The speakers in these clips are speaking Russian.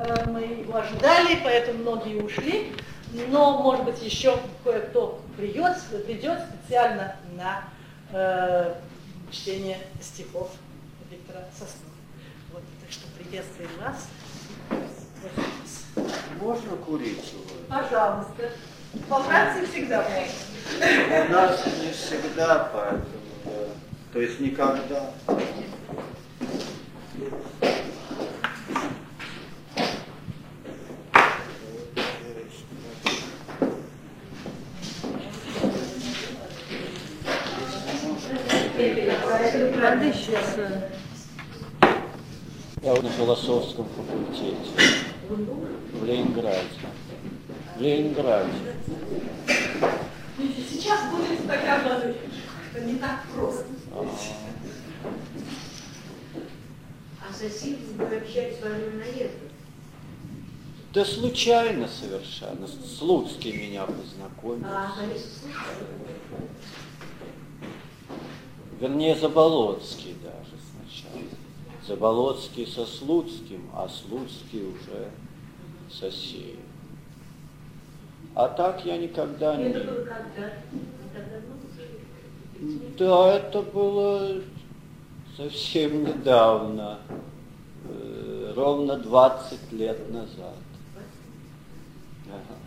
мы его ожидали, поэтому многие ушли. Но, может быть, еще кое-кто придет специально на чтение стихов Виктора Соснового. Вот, так что приветствуем вас. Можно курить? Пожалуйста. Во Франции всегда можно. У нас не всегда, поэтому, да. То есть никогда. Я на философском факультете в Ленинграде. В Ленинграде. Сейчас будет стакан. Это не так просто. А соседи вы общались во время наезда? Да случайно совершенно. Слуцкий меня познакомил. Вернее, Заболоцкий даже сначала. Заболоцкий со Слуцким, а Слуцкий уже со Сеем. А так я никогда не... Это было когда? Да, это было совсем недавно, ровно 20 лет назад. Ага.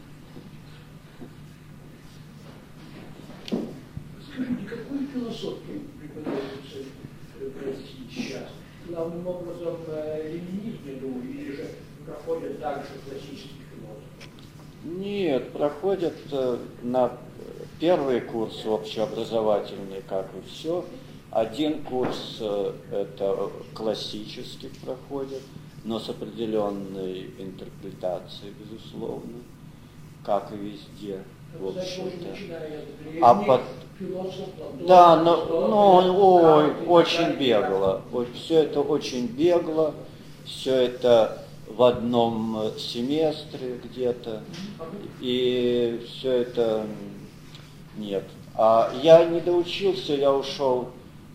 Скажите, какую философию преподается в России сейчас? Главным образом ленинизм, я думаю, или же проходят также классических философов? Нет, проходят на первый курс общеобразовательный, как и все. Один курс это классический проходит, но с определенной интерпретацией, безусловно, как и везде, в общем-то. Да, но очень бегло. Все это очень бегло, все это в одном семестре где-то, и все это нет. А я не доучился, я ушел,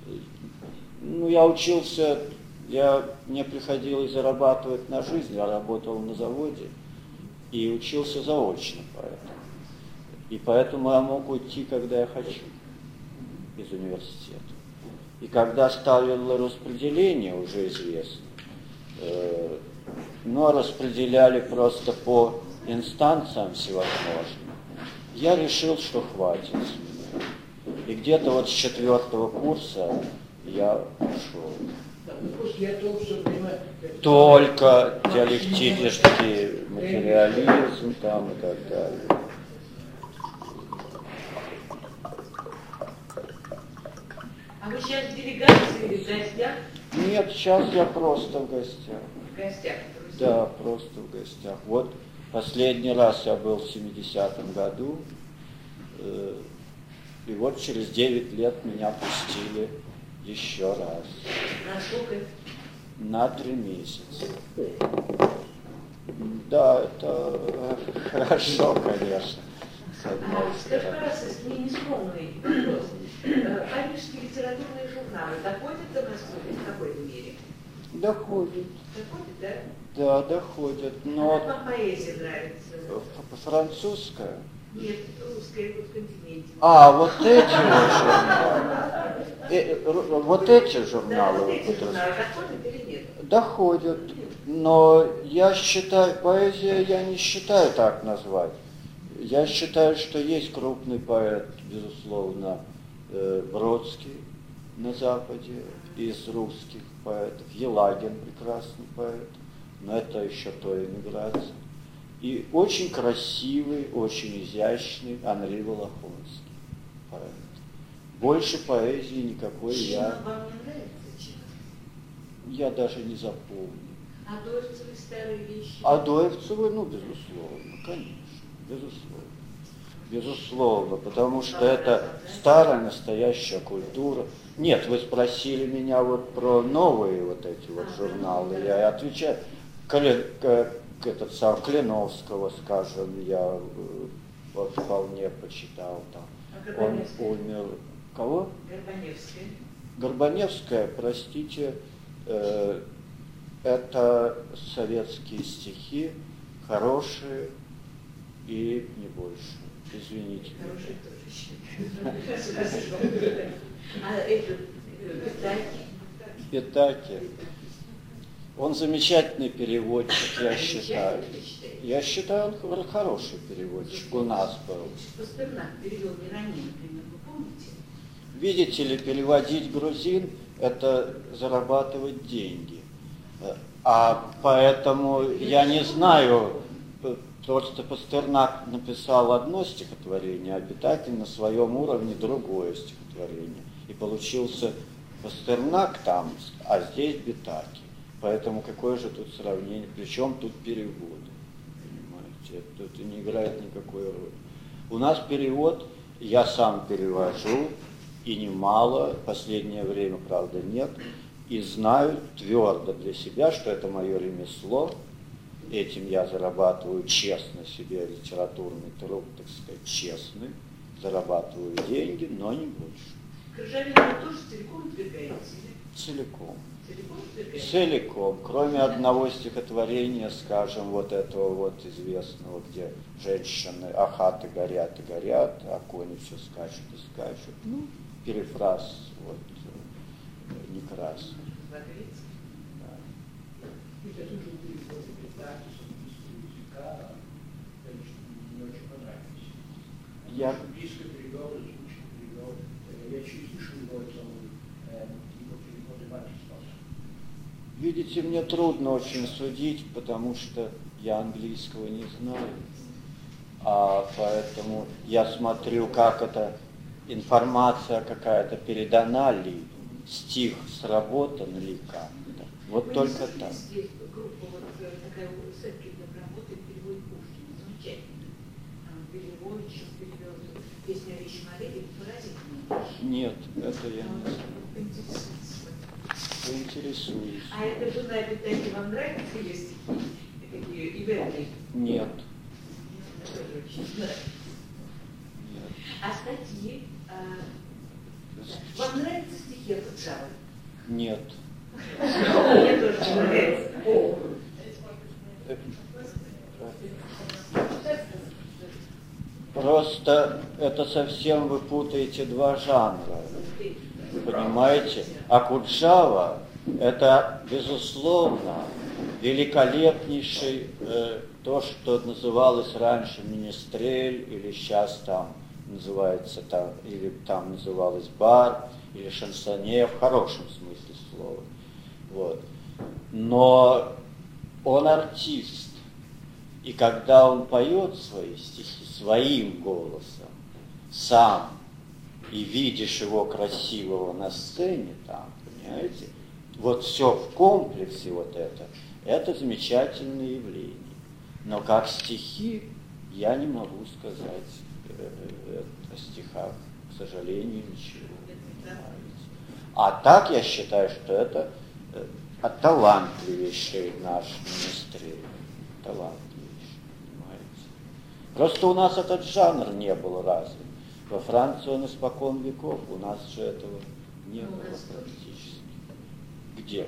мне приходилось зарабатывать на жизнь, я работал на заводе и учился заочно поэтому. И поэтому я мог уйти, когда я хочу из университета. И когда ставило распределение, уже известно, но распределяли просто по инстанциям всевозможным, я решил, что хватит с меня. И где-то вот с 4-го курса я ушел. Только диалектический материализм там и так далее. А вы сейчас в делегации или в гостях? Нет, сейчас я просто в гостях. В гостях? Да, просто в гостях. Вот последний раз я был в 70-м году, и вот через 9 лет меня пустили еще раз. На сколько? На 3 месяца. Да, это хорошо, конечно. Скажи, пожалуйста, мне нескромный вопрос. Парижские литературные журналы доходят до Москвы в какой-то мере? Доходят. Доходят, да? Да, доходят. Но как вам поэзия нравится? Французская? Нет, русская, вот в континенте. А, вот эти вот журналы. Вот эти журналы. Да, вот эти журналы доходят или нет? Доходят. Но я считаю, поэзия я не считаю так назвать. Я считаю, что есть крупный поэт, безусловно, Бродский на Западе, из русских поэтов. Елагин прекрасный поэт, но это еще той эмиграции. И очень красивый, очень изящный Анри Волохонский поэт. Больше поэзии никакой Чем вам не нравится? Чем? Я даже не запомню. Адоевцевы старые вещи? Адоевцевы, ну, безусловно, конечно, безусловно. Безусловно, потому что это старая настоящая культура. Нет, вы спросили меня вот про новые вот эти вот журналы, я отвечаю. Этот сам Клиновского, скажем, я вот вполне почитал там. А Он умер. Кого? Горбаневская. Горбаневская, простите, Это советские стихи, хорошие и не больше. Извините. Хорошие тоже. А это Петаки? Петаки. Он замечательный переводчик, я считаю. Я считаю, он хороший переводчик. У нас был. Пастернак перевел Миронин, например, вы помните? Видите ли, переводить грузин – это зарабатывать деньги. А поэтому я не знаю, просто Пастернак написал одно стихотворение, а Петаки на своем уровне другое стихотворение. И получился Пастернак там, а здесь Петаки. Поэтому какое же тут сравнение? Причем тут переводы. Понимаете? Это не играет никакой роли. У нас перевод, я сам перевожу, и немало, последнее время, правда, нет, и знаю твердо для себя, что это мое ремесло, этим я зарабатываю честно себе литературный труд, так сказать, честный, зарабатываю деньги, но не больше. Крыжовину вы тоже целиком отвергаете? Целиком. Целиком отвергаете? Целиком, кроме одного стихотворения, скажем, вот этого вот известного, где женщины, а хаты горят и горят, а кони все скачут и скачут. Ну, перефраз вот Некрасов. Загреется? Я тоже перевод Петаки с английского языка, конечно, мне очень понравились. Я... Близко перевел, звучно перевел. Я еще слышал его переводы Матисмаса. Видите, мне трудно очень судить, потому что я английского не знаю. А поэтому я смотрю, как эта информация какая-то передана ли, стих сработан ли как-то. Вот Вы только не так. здесь группа вот такая у Сетки работает, переводит Пушкина. Замечательно. Переводит, чем перевел песню о Вещи Марии, поразительно. Нет, это я не знаю. Поинтересуюсь. А это жена Петаки вам нравится ее стихи? Такие иверные? Нет. Я тоже очень нравится. Нет. А статьи? Вам нравятся стихи Акуджавы? Нет. Мне тоже не нравится. Просто это совсем вы путаете два жанра. Понимаете? Акуджава – это, безусловно, великолепнейший, то, что называлось раньше министрель, или сейчас там называется, там, или там называлось бар, или шансонье, в хорошем смысле слова. Вот. Но он артист, и когда он поет свои стихи своим голосом, сам, и видишь его красивого на сцене там, понимаете, вот все в комплексе вот это замечательное явление. Но как стихи я не могу сказать о стихах, к сожалению, ничего. Понимаете. А так я считаю, что это талантливейший наш министрель. Талантливейший, понимаете. Просто у нас этот жанр не был развит. Во Франции он испокон веков, у нас же этого не было практически. Где?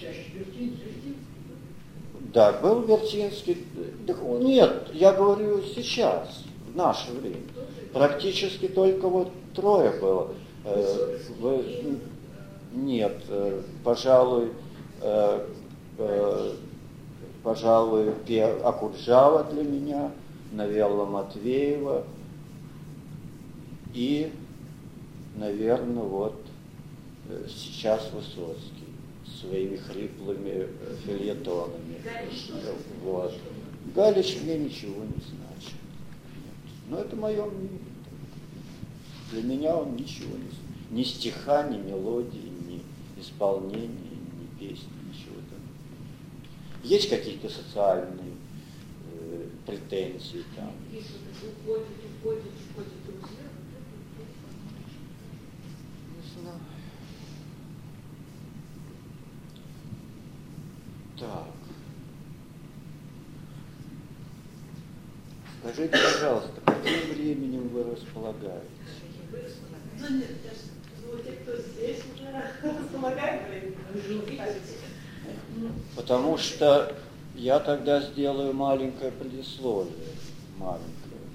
Да, был Вертинский. Нет, я говорю сейчас, в наше время. Практически только вот трое было. Нет, пожалуй, Акуджава для меня, Новелла Матвеева и, наверное, вот сейчас Высоцкий своими хриплыми фельетонами. Вот. Галич мне ничего не значит. Но это мое мнение. Для меня он ничего не значит. Ни стиха, ни мелодии, ни исполнения, ни песни, ничего там. Есть какие-то социальные претензии там. Не знаю. Так. Скажите, пожалуйста, каким временем вы располагаете? Да нет, те, кто здесь уже располагает временем. Потому что я тогда сделаю маленькое предисловие. Маленькое.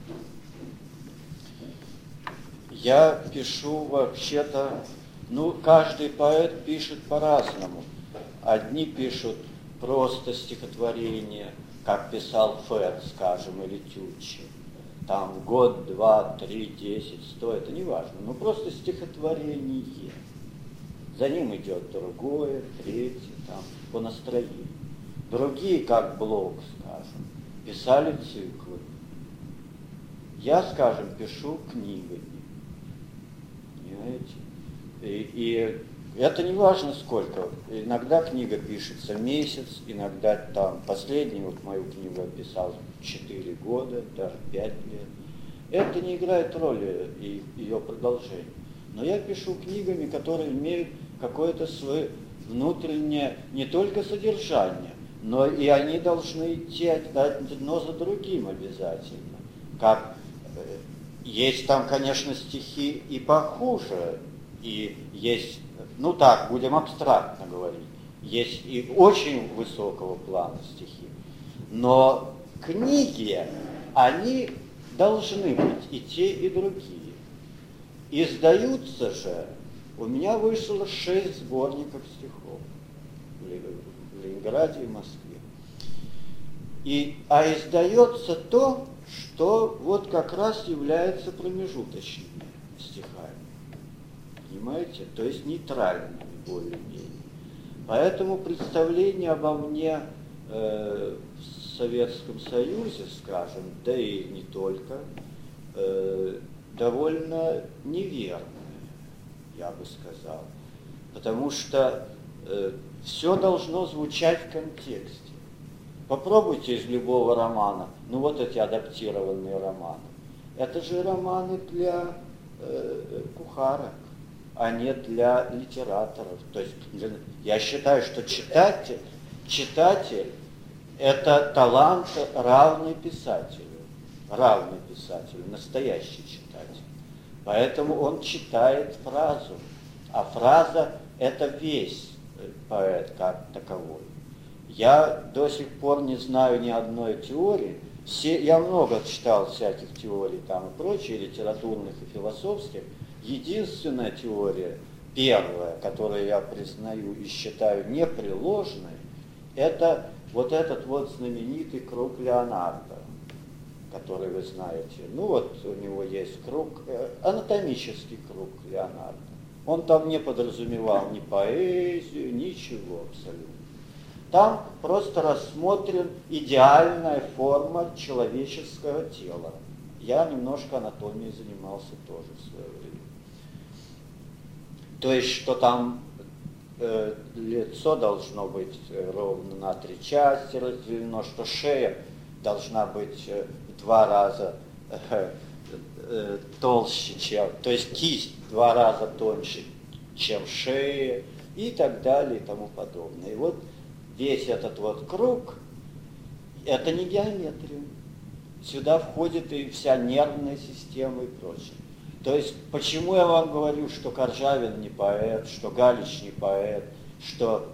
Я пишу вообще-то, каждый поэт пишет по-разному. Одни пишут просто стихотворение, как писал Фет, скажем, или Тютчев. Там год, 2, 3, 10, 100, это не важно. Просто стихотворение. За ним идет другое, третье, там, по настроению. Другие, как Блок, скажем, писали циклы. Я, скажем, пишу книгами. Понимаете? И это не важно сколько. Иногда книга пишется месяц, иногда там последнюю мою книгу я писал 4 года, даже 5 лет. Это не играет роли ее продолжения. Но я пишу книгами, которые имеют какое-то свое внутреннее не только содержание, но и они должны идти одно за другим обязательно. Как есть там, конечно, стихи и похуже, и есть, будем абстрактно говорить, есть и очень высокого плана стихи. Но книги, они должны быть и те, и другие. Издаются же, у меня вышло 6 сборников стихов в Ленинграде и Москве. А издается то, что вот как раз является промежуточными стихами. Понимаете? То есть нейтральными более-менее. Поэтому представление обо мне в Советском Союзе, скажем, да и не только, довольно неверное, я бы сказал. Потому что все должно звучать в контексте. Попробуйте из любого романа, эти адаптированные романы. Это же романы для кухарок, а не для литераторов. То есть я считаю, что читатель это талант равный писателю, настоящий читатель. Поэтому он читает фразу, а фраза это весь поэт как таковой. Я до сих пор не знаю ни одной теории. Я много читал всяких теорий там и прочее, литературных и философских. Единственная теория, первая, которую я признаю и считаю непреложной, это вот этот вот знаменитый круг Леонардо, который вы знаете. У него есть круг, анатомический круг Леонардо. Он там не подразумевал ни поэзию, ничего абсолютно. Там просто рассмотрен идеальная форма человеческого тела. Я немножко анатомией занимался тоже в свое время. То есть, что там лицо должно быть ровно на 3 части разделено, что шея должна быть в 2 раза толще, чем, то есть кисть в 2 раза тоньше, чем шея, и так далее, и тому подобное. И вот весь этот вот круг, это не геометрия. Сюда входит и вся нервная система и прочее. То есть, почему я вам говорю, что Коржавин не поэт, что Галич не поэт, что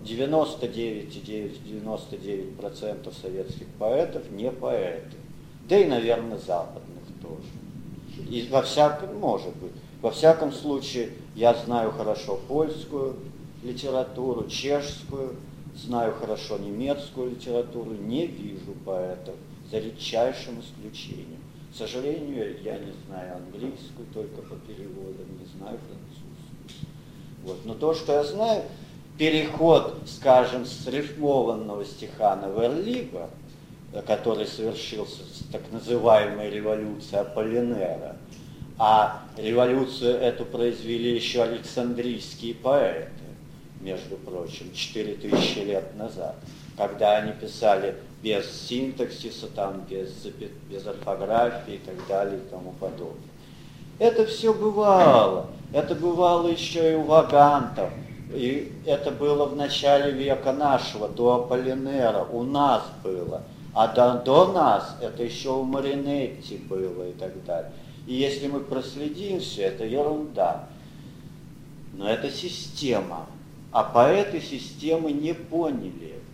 99,99% советских поэтов не поэты. Да и, наверное, западных тоже. И во всяком случае, я знаю хорошо польскую литературу, чешскую, знаю хорошо немецкую литературу, не вижу поэтов, за редчайшим исключением. К сожалению, я не знаю английскую, только по переводам, не знаю французскую. Но то, что я знаю, переход, скажем, с рифмованного стиха на верлибр, который совершился с так называемой революцией Аполлинера, а революцию эту произвели еще Александрийские поэты, между прочим, 4000 лет назад, когда они писали без синтаксиса, без орфографии и так далее и тому подобное. Это все бывало. Это бывало еще и у вагантов. И это было в начале века нашего, до Аполлинера. У нас было. А до нас это еще у Маринетти было и так далее. И если мы проследим все, это ерунда. Но это система. А поэты системы не поняли.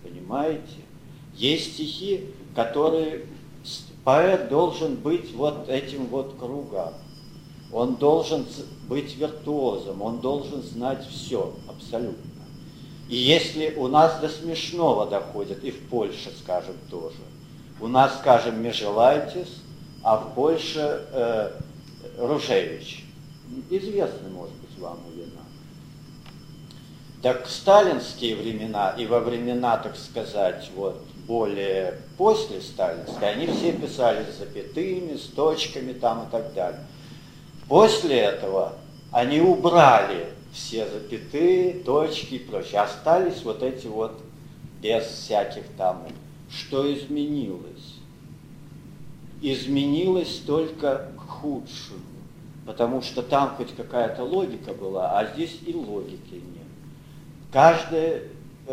понимаете? Есть стихи, которые поэт должен быть вот этим вот кругом. Он должен быть виртуозом, он должен знать все абсолютно. И если у нас до смешного доходит, и в Польше, скажем, тоже, у нас, скажем, Межелайтис, а в Польше Ружевич. Известны, может быть, вам имена. Так в сталинские времена и во времена, так сказать, вот, более после сталинской, они все писали с запятыми, с точками там и так далее. После этого они убрали все запятые, точки и прочее. Остались вот эти вот без всяких там. Что изменилось? Изменилось только к худшему. Потому что там хоть какая-то логика была, а здесь и логики нет. Каждая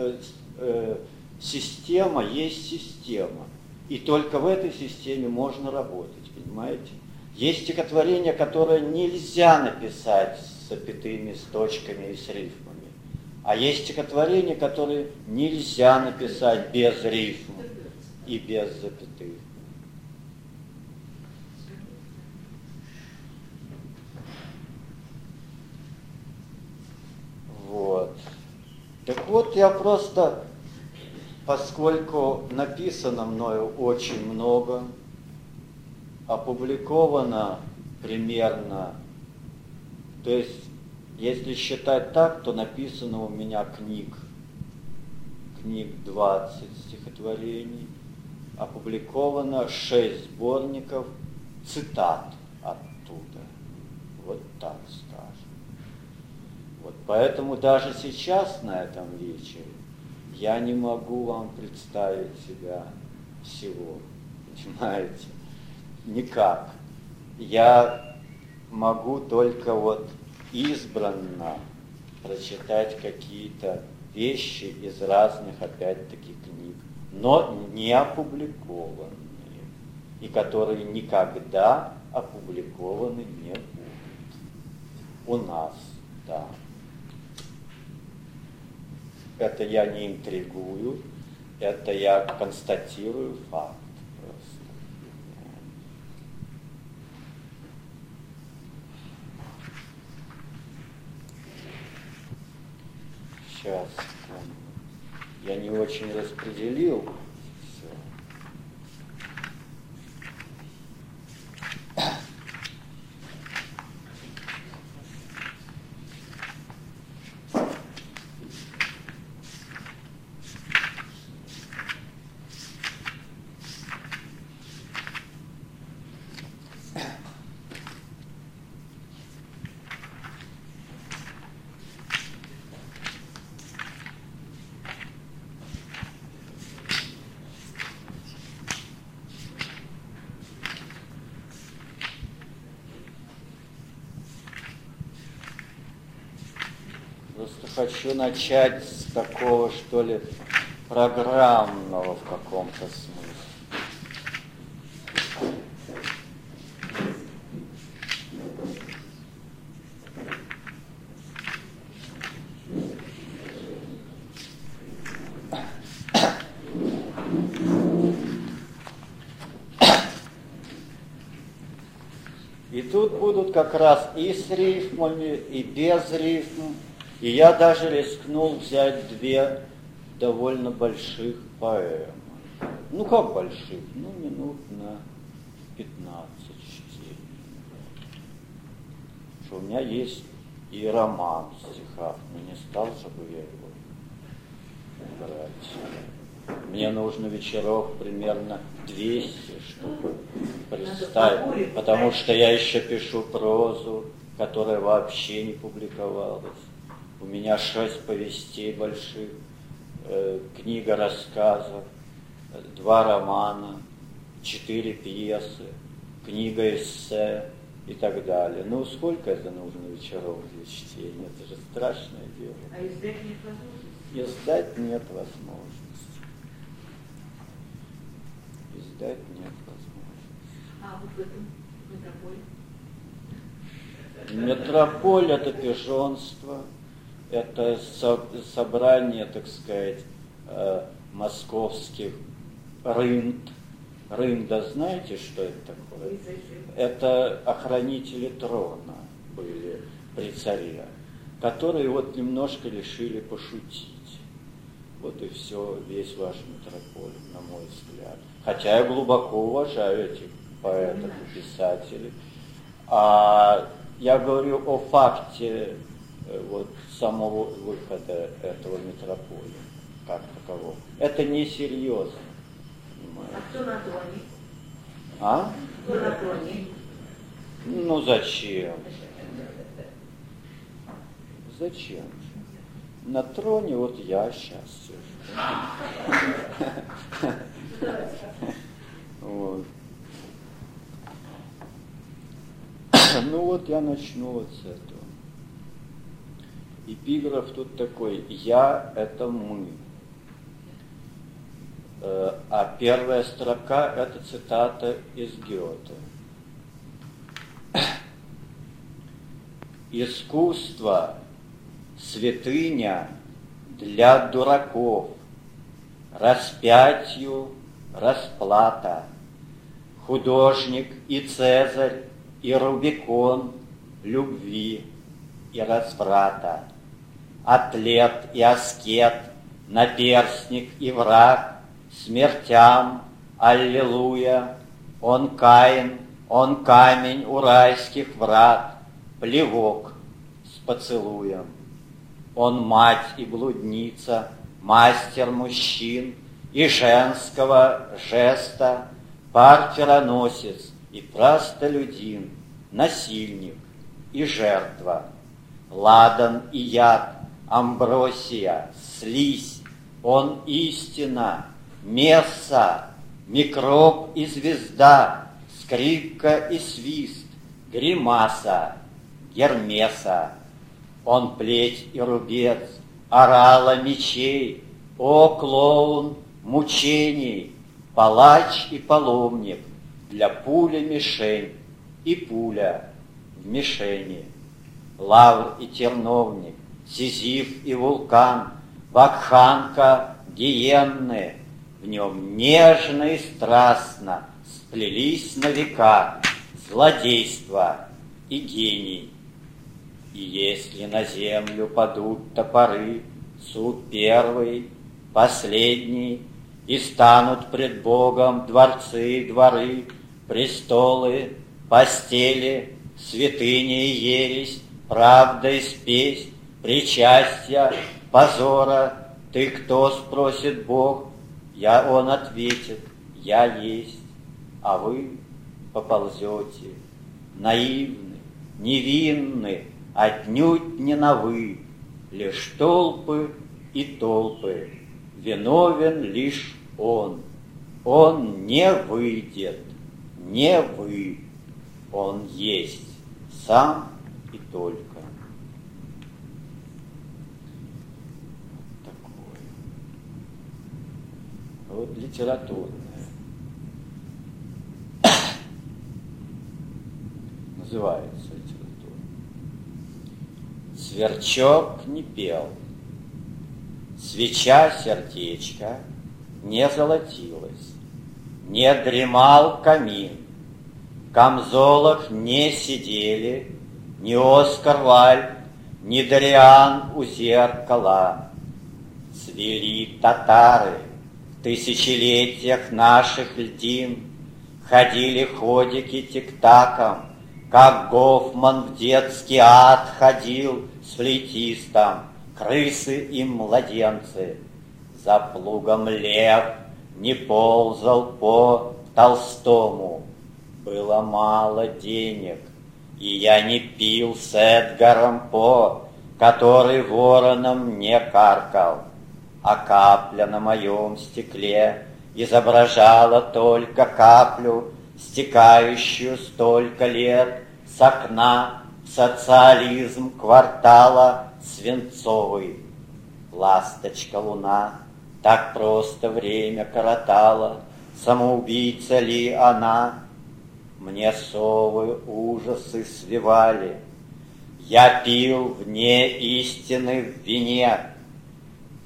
система есть система. И только в этой системе можно работать, понимаете? Есть стихотворение, которое нельзя написать с запятыми, с точками и с рифмами. А есть стихотворения, которые нельзя написать без рифм и без запятых. Вот. Так вот, я просто, поскольку написано мною очень много, опубликовано примерно, то есть, если считать так, то написано у меня книг 20 стихотворений, опубликовано 6 сборников цитат оттуда. Вот так скажем. Вот поэтому даже сейчас на этом вечере я не могу вам представить себя всего, понимаете? Никак. Я могу только вот избранно прочитать какие-то вещи из разных, опять-таки, книг, но не опубликованные, и которые никогда опубликованы не будут. У нас, да. Это я не интригую, это я констатирую факт. Сейчас, я не очень распределил все. Просто хочу начать с такого, что ли, программного в каком-то смысле. И тут будут как раз и с рифмами, и без рифм. И я даже рискнул взять 2 довольно больших поэмы. Ну как больших? Ну минут на 15 чтений. Что у меня есть и роман в стихах, но не стал же бы я его брать. Мне нужно вечеров примерно 200, чтобы представить, потому что я еще пишу прозу, которая вообще не публиковалась. У меня 6 повестей больших, книга рассказов, 2 романа, 4 пьесы, книга эссе и так далее. Ну, сколько это нужно вечеров для чтения? Это же страшное дело. А издать нет возможности? Издать нет возможности. Издать нет возможности. А вот в этом метрополе? Метрополь — это пижонство. Это собрание, так сказать, московских рынд. Рында, знаете, что это такое? Это охранители трона были при царе, которые вот немножко решили пошутить. Вот и все, весь ваш метрополит, на мой взгляд. Хотя я глубоко уважаю этих поэтов и писателей. А я говорю о факте вот самого выхода этого метрополия как такового. Это несерьезно. А кто на троне? А? Кто на троне? Ну зачем? Зачем? На троне вот я сейчас сижу. Вот. Ну вот я начну вот с этого. Эпиграф тут такой: «Я» — это мы. А первая строка — это цитата из Гёте. «Искусство — святыня для дураков, распятию расплата. Художник и Цезарь, и Рубикон любви и разврата. Атлет и аскет, наперстник и враг, смертям, аллилуйя, он Каин, он камень у райских врат, плевок с поцелуем. Он мать и блудница, мастер мужчин и женского жеста, парфироносец и простолюдин, насильник и жертва. Ладан и яд, амбросия, слизь, он истина, месса, микроб и звезда, скрипка и свист, гримаса, Гермеса. Он плеть и рубец, орала мечей, о, клоун мучений, палач и паломник, для пули мишень и пуля в мишени. Лавр и терновник, Сизиф и вулкан, вакханка гиенны, в нем нежно и страстно сплелись на века злодейство и гений. И если на землю падут топоры, суд первый, последний, и станут пред Богом дворцы и дворы, престолы, постели, святыни и ересь, правда и спесь, причастия, позора. Ты кто, спросит Бог? Он ответит: я есть. А вы поползете, наивны, невинны, отнюдь не на вы, лишь толпы и толпы. Виновен лишь он не выйдет, не вы, он есть сам и только. Такое. Вот литературное. Называется литература. Сверчок не пел, свеча сердечко не золотилась, не дремал камин, в камзолах не сидели ни Оскар Вальд, ни Дориан у зеркала. Цвели татары в тысячелетиях наших льдин, ходили ходики тик-таком, как Гофман в детский ад ходил с флейтистом, крысы и младенцы. За плугом лев не ползал по Толстому, было мало денег, и я не пил с Эдгаром По, который вороном не каркал, а капля на моем стекле изображала только каплю, стекающую столько лет с окна в социализм квартала свинцовый. Ласточка луна так просто время коротала, самоубийца ли она? Мне совы ужасы свивали, я пил вне истины в вине,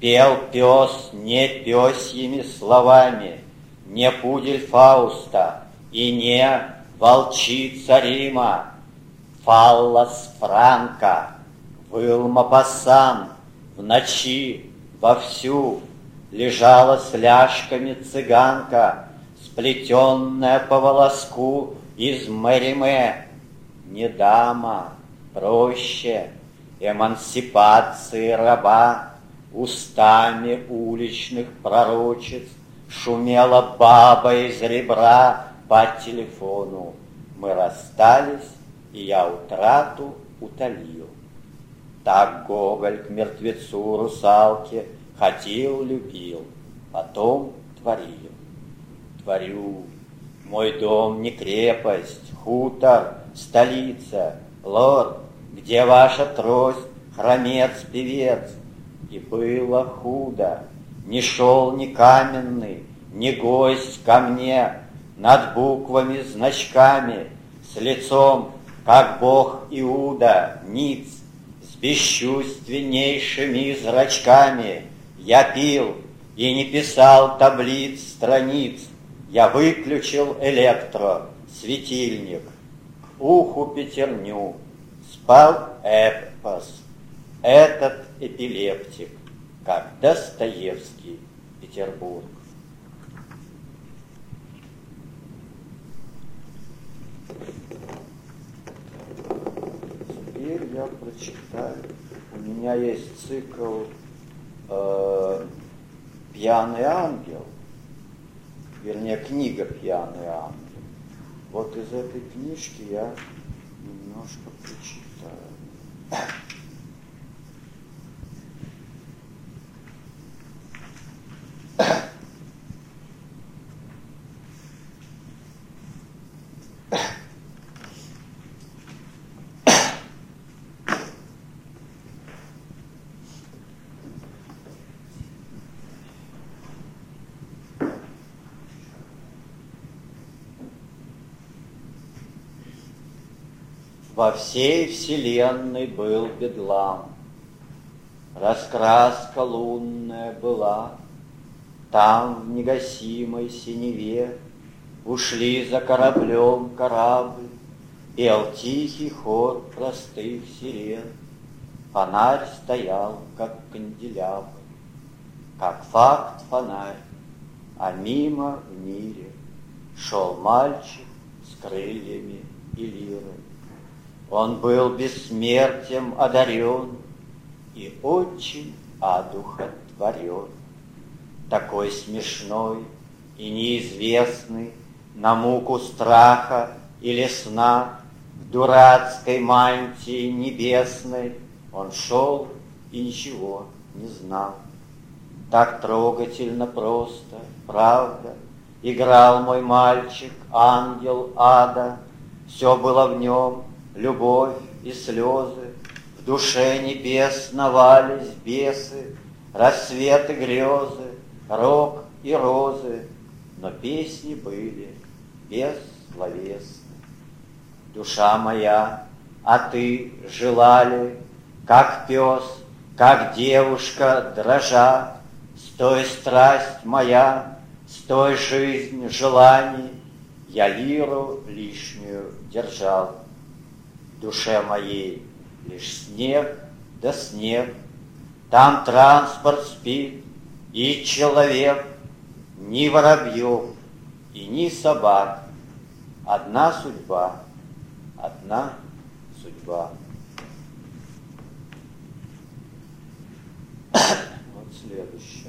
Пел пес не пёсьими словами, не пудель Фауста и не волчица Рима. Фаллос Франка выл Мопассан в ночи вовсю, лежала с ляжками цыганка, сплетенная по волоску из Мериме. Не дама, проще эмансипации раба, устами уличных пророчиц шумела баба из ребра по телефону. Мы расстались, и я утрату утолил. Так Гоголь к мертвецу русалке хотел, любил, потом творил. Творю, мой дом не крепость, хутор, столица, лорд, где ваша трость, хромец-певец? И было худо, не шел ни каменный, ни гость ко мне, над буквами, значками, с лицом, как бог Иуда, ниц, с бесчувственнейшими зрачками. Я пил и не писал таблиц, страниц, я выключил светильник, к уху пятерню, спал эпос, этот эпилептик, как Достоевский, Петербург. Теперь я прочитаю. У меня есть цикл «Пьяный ангел», вернее, книга «Пьяный ангел». Вот из этой книжки я немножко прочитаю. Во всей вселенной был бедлам, раскраска лунная была, там в негасимой синеве ушли за кораблем корабль, пел тихий хор простых сирен, фонарь стоял, как канделябр, как факт фонарь, а мимо в мире шел мальчик с крыльями и лирой. Он был бессмертием одарен и очень одухотворен, такой смешной и неизвестный, на муку страха или сна, в дурацкой мантии небесной он шел и ничего не знал. Так трогательно просто, правда, играл мой мальчик, ангел ада, все было в нем, любовь и слезы, в душе небес навались бесы, рассветы грезы, рок и розы, но песни были бессловесны. Душа моя, а ты желали, как пес, как девушка дрожа, стой, страсть моя, стой, жизнь желаний, я лиру лишнюю держал. В душе моей лишь снег да снег, там транспорт спит и человек, ни воробьев и ни собак, одна судьба, одна судьба. Вот следующая.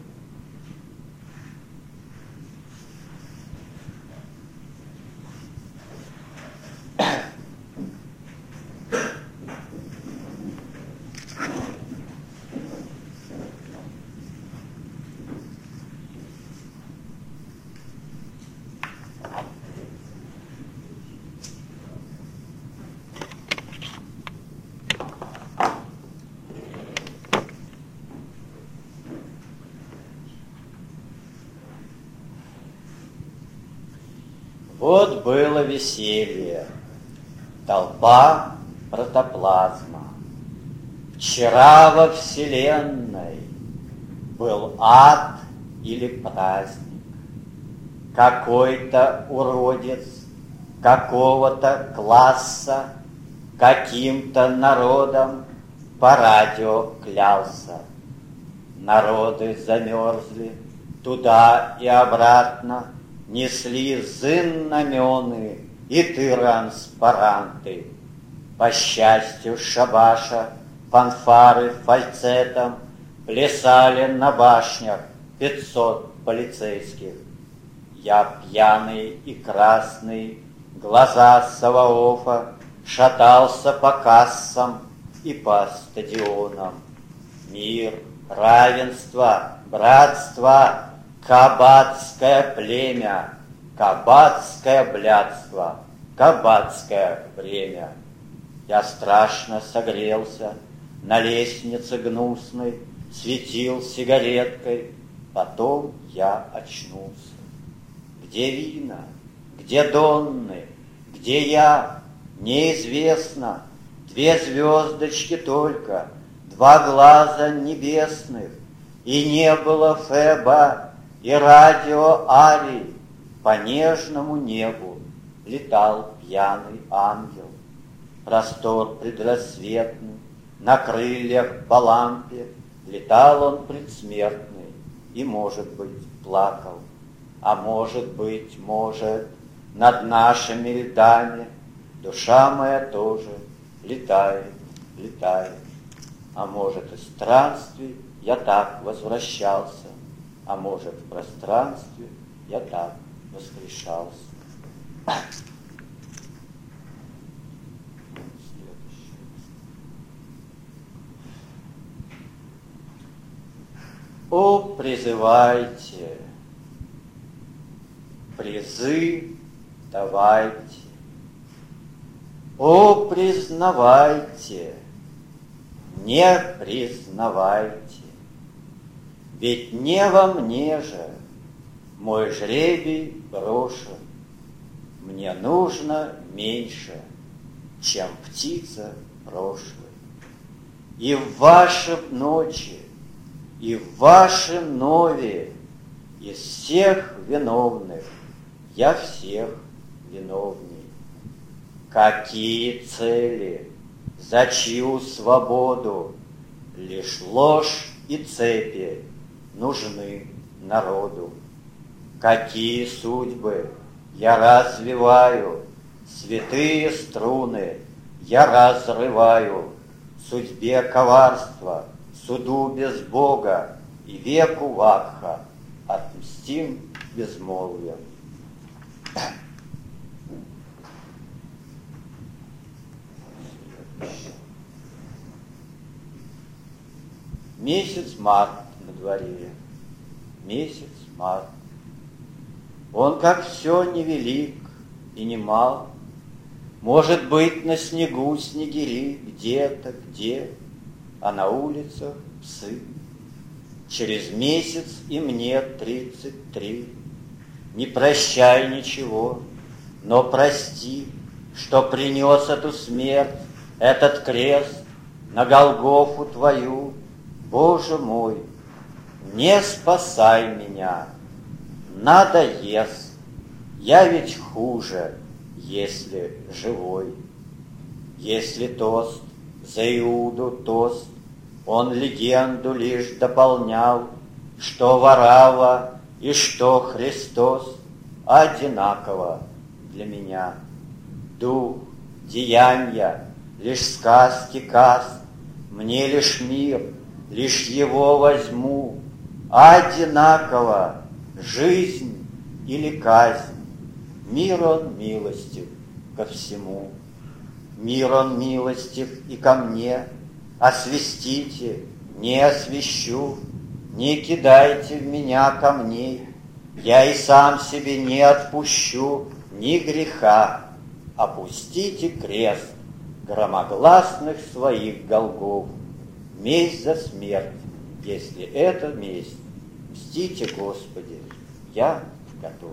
Вот было веселье, толпа протоплазма. Вчера во Вселенной был ад или праздник. Какой-то уродец какого-то класса каким-то народом по радио клялся. Народы замерзли, туда и обратно несли знамены и транспаранты. По счастью шабаша фанфары фальцетом плясали на башнях 500 полицейских. Я пьяный и красный, глаза Саваофа, шатался по кассам и по стадионам. Мир, равенство, братство, кабацкое племя, кабацкое блядство, кабацкое время. Я страшно согрелся, на лестнице гнусной светил сигареткой, потом я очнулся. Где вина, где донны, где я, неизвестно. 2 звездочки только, 2 глаза небесных, и не было Феба и радио Арий. По нежному небу летал пьяный ангел. Простор предрассветный, на крыльях по лампе летал он предсмертный и, может быть, плакал. А может быть, над нашими льдами душа моя тоже летает, летает. А может, из странствий я так возвращался, а может, в пространстве я так воскрешался. О, призывайте, призы давайте, о, признавайте, не признавайте, ведь не во мне же мой жребий брошен, мне нужно меньше, чем птица прошлой. И в ваши ночи, и в вашем нове из всех виновных я всех виновней. Какие цели, за чью свободу лишь ложь и цепи нужны народу? Какие судьбы я развиваю, святые струны я разрываю, судьбе коварства, суду без Бога и веку вакха отмстим безмолвием. Месяц март на дворе, месяц март. Он, как все, невелик и не мал. Может быть, на снегу снегири где-то, где, а на улицах псы. Через месяц и мне 33. Не прощай ничего, но прости, что принес эту смерть, этот крест на Голгофу твою. Боже мой, не спасай меня, надоест, я ведь хуже, если живой. Если тост за Иуду тост, он легенду лишь дополнял, что Варава и что Христос одинаково для меня. Дух, деяния, лишь сказки каст, мне лишь мир, лишь его возьму, одинаково жизнь или казнь. Мир он милостив ко всему, мир он милостив и ко мне. Освестите, не освящу, не кидайте в меня камней, я и сам себе не отпущу ни греха. Опустите крест громогласных своих голгов, месть за смерть, если это месть. Мстите, Господи, я готов.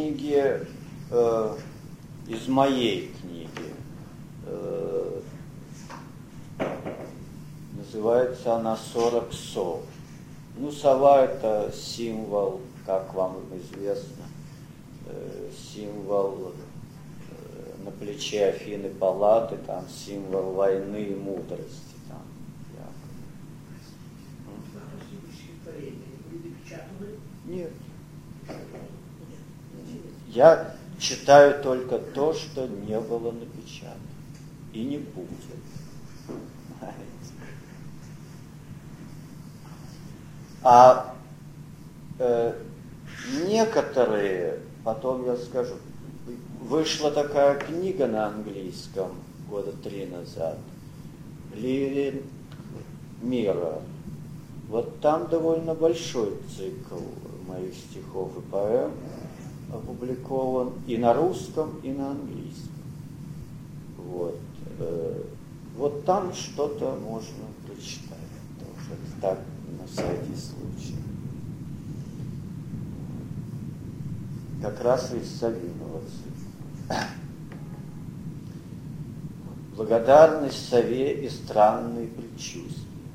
книге, из моей книги. Называется она «40 сов». Ну, сова – это символ, как вам известно, символ на плече Афины Паллады, там символ войны и мудрости. Там, нет. Я читаю только то, что не было напечатано. И не будет. А некоторые, потом я скажу, вышла такая книга на английском года 3 назад, «Ливень мира». Вот там довольно большой цикл моих стихов и поэм опубликован и на русском, и на английском. Вот, вот там что-то можно прочитать. Тоже так, на всякий случай. Как раз из Савинова цикла. Благодарность сове и странные предчувствия.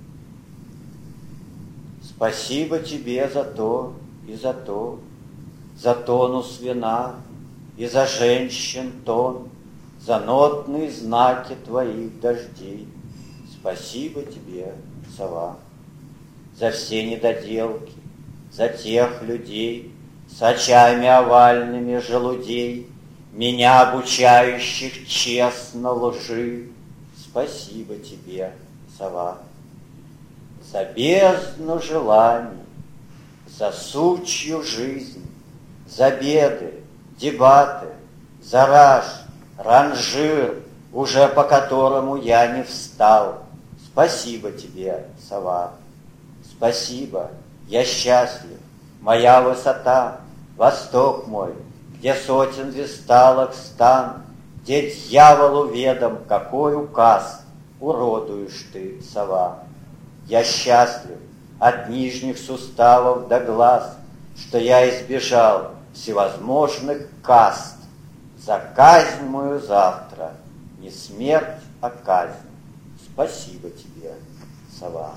Спасибо тебе за то и за то, за тонус вина и за женщин тон, за нотные знаки твоих дождей. Спасибо тебе, сова, за все недоделки, за тех людей с очами овальными желудей, меня обучающих честно лжи. Спасибо тебе, сова, за бездну желаний, за сучью жизнь, за беды, дебаты, за раж, ранжир, уже по которому я не встал. Спасибо тебе, сова, спасибо, я счастлив, моя высота, восток мой, где сотен весталок стан, где дьяволу ведом, какой указ уродуешь ты, сова. Я счастлив от нижних суставов до глаз, что я избежал всевозможных каст. За казнь мою завтра не смерть, а казнь. Спасибо тебе, сова.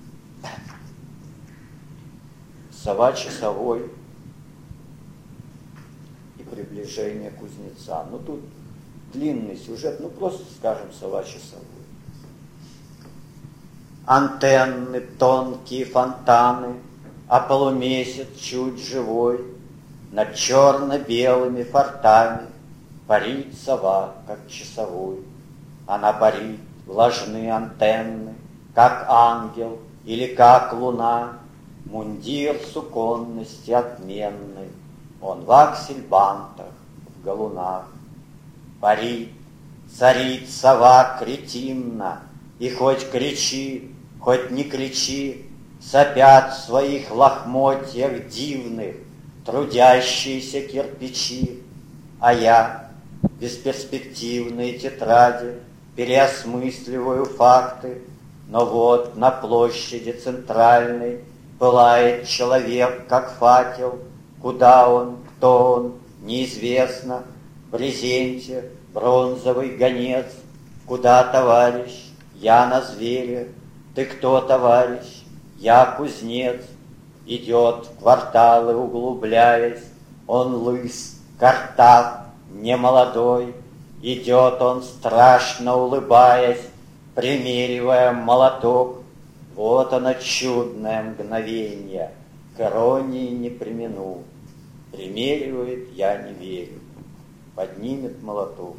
Сова часовой и приближение кузнеца. Ну тут длинный сюжет, ну просто скажем сова часовой. Антенны, тонкие фонтаны, а полумесяц чуть живой, над черно-белыми фортами парит сова, как часовой. Она парит, влажные антенны, как ангел или как луна, мундир суконности отменный, он в аксельбантах, в галунах. Парит, царит сова кретинна, и хоть кричи, хоть не кричи, сопят в своих лохмотьях дивных трудящиеся кирпичи. А я, бесперспективные тетради, переосмысливаю факты, но вот на площади центральной пылает человек, как факел. Куда он, кто он, неизвестно. В брезенте бронзовый гонец. Куда, товарищ? Я на звере. Ты кто, товарищ? Я кузнец. Идет в кварталы, углубляясь. Он лыс, картав, немолодой. Идет он, страшно улыбаясь, примеривая молоток. Вот оно чудное мгновенье, к иронии не премину. Примеривает, я не верю, поднимет молоток.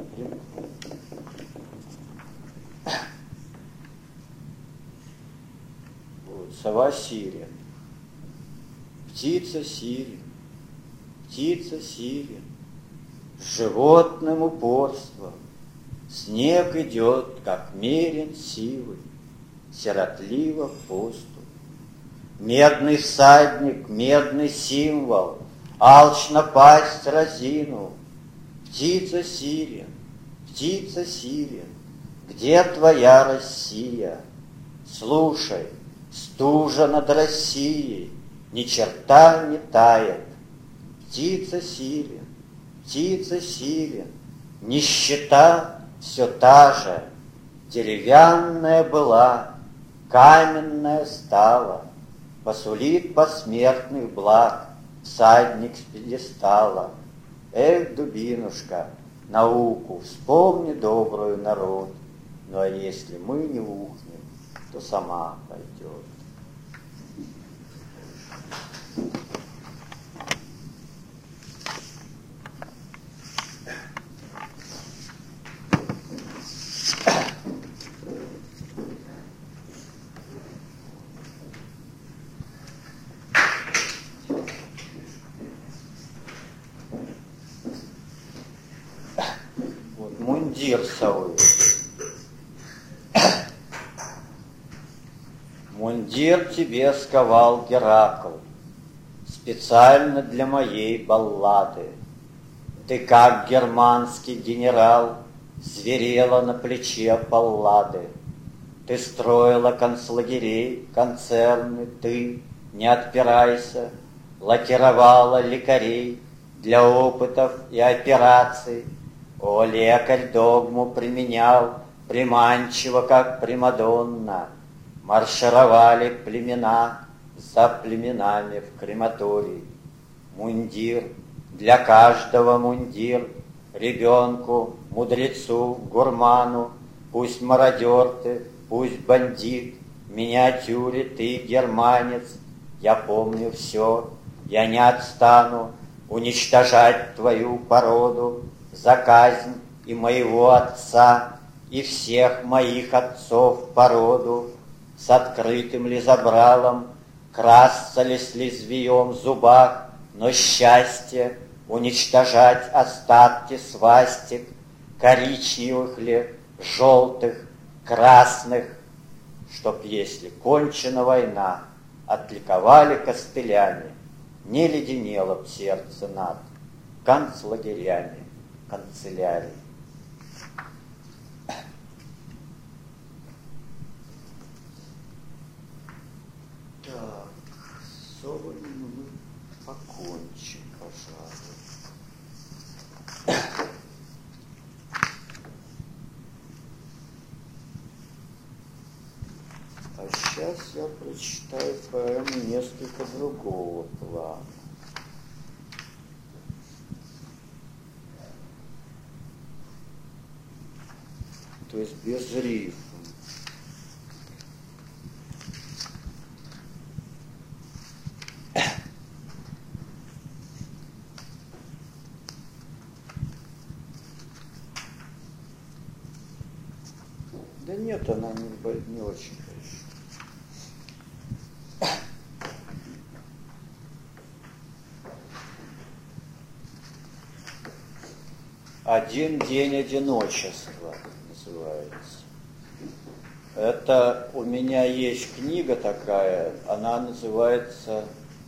Вот, сова сирен, птица сирен, птица сирен, с животным упорством. Снег идет, как мерен силой, сиротливо поступ. Медный всадник, медный символ, алчно пасть разину. Птица сирен, где твоя Россия? Слушай, стужа над Россией ни черта не тает. птица силен, нищета все та же, деревянная была, каменная стала, посулит посмертных благ всадник с пьедестала. Эх, дубинушка, науку, вспомни добрую, народ, ну а если мы не ухнем, то сама пойдет. Вот мундир совы. Мундир тебе сковал Геракл специально для моей баллады. Ты, как германский генерал, зверела на плече Паллады. Ты строила концлагерей, концерны, ты, не отпирайся, лакировала лекарей для опытов и операций. О, лекарь догму применял, приманчиво, как Примадонна. Маршировали племена за племенами в крематорий. Мундир, для каждого мундир, ребенку, мудрецу, гурману, пусть мародер ты, пусть бандит, в миниатюре ты германец. Я помню все, я не отстану уничтожать твою породу за казнь и моего отца, и всех моих отцов породу. С открытым ли забралом, красться ли с лезвием в зубах, но счастье уничтожать остатки свастик, коричневых ли, желтых, красных, чтоб, если кончена война, отликовали костылями, не леденело б сердце над концлагерями, канцелярий. Так, с совами мы покончим, пожалуй. А сейчас я прочитаю поэму несколько другого плана. То есть без рифм. Да нет, она не очень хорошо. «Один день одиночества» называется. Это у меня есть книга такая, она называется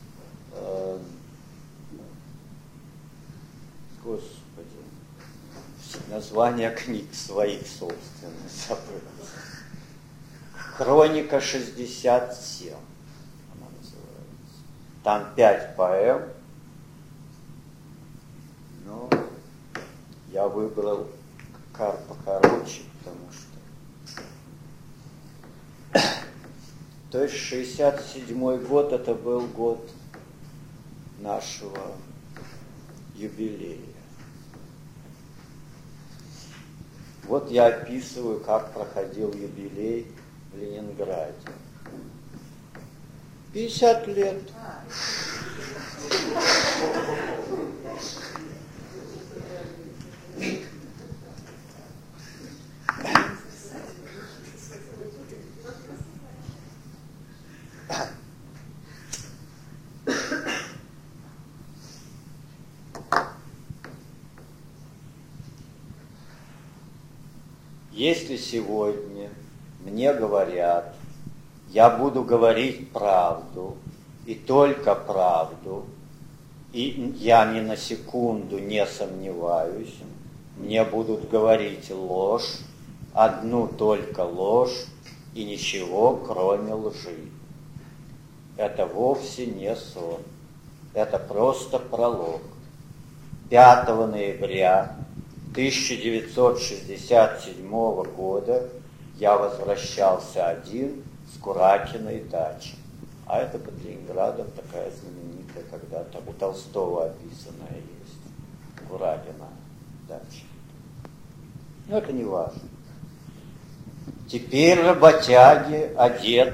Господи, название книг своих собственных забыл. «Хроника 67» она называется. Там 5 поэм, но я выбрал покороче, потому что... То есть 67-й год, это был год нашего юбилея. Вот я описываю, как проходил юбилей в Ленинграде. 50 лет. Если сегодня мне говорят, я буду говорить правду, и только правду, и я ни на секунду не сомневаюсь, мне будут говорить ложь, одну только ложь, и ничего, кроме лжи. Это вовсе не сон. это просто пролог. 5 ноября 1967 года я возвращался один с Куракиной дачи. А это под Ленинградом такая знаменитая, когда-то у Толстого описанная есть. Куракина дача. Но это не важно. Теперь работяги одет,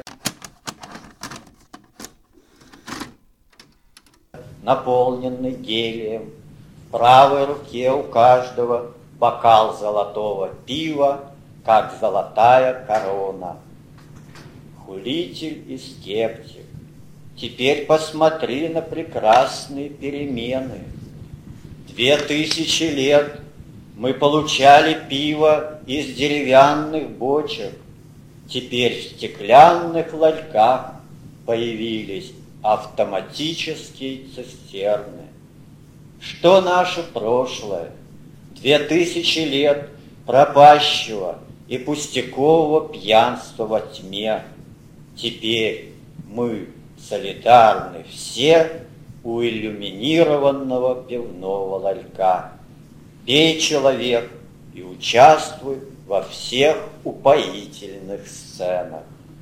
наполненный гелием. В правой руке у каждого бокал золотого пива, как золотая корона. Хулитель и скептик, теперь посмотри на прекрасные перемены. 2000 лет мы получали пиво из деревянных бочек. Теперь в стеклянных ларьках появились автоматические цистерны. Что наше прошлое? 2000 лет пропащего и пустякового пьянства во тьме. Теперь мы солидарны все у иллюминированного пивного ларька. Пей, человек, и участвуй во всех упоительных сценах.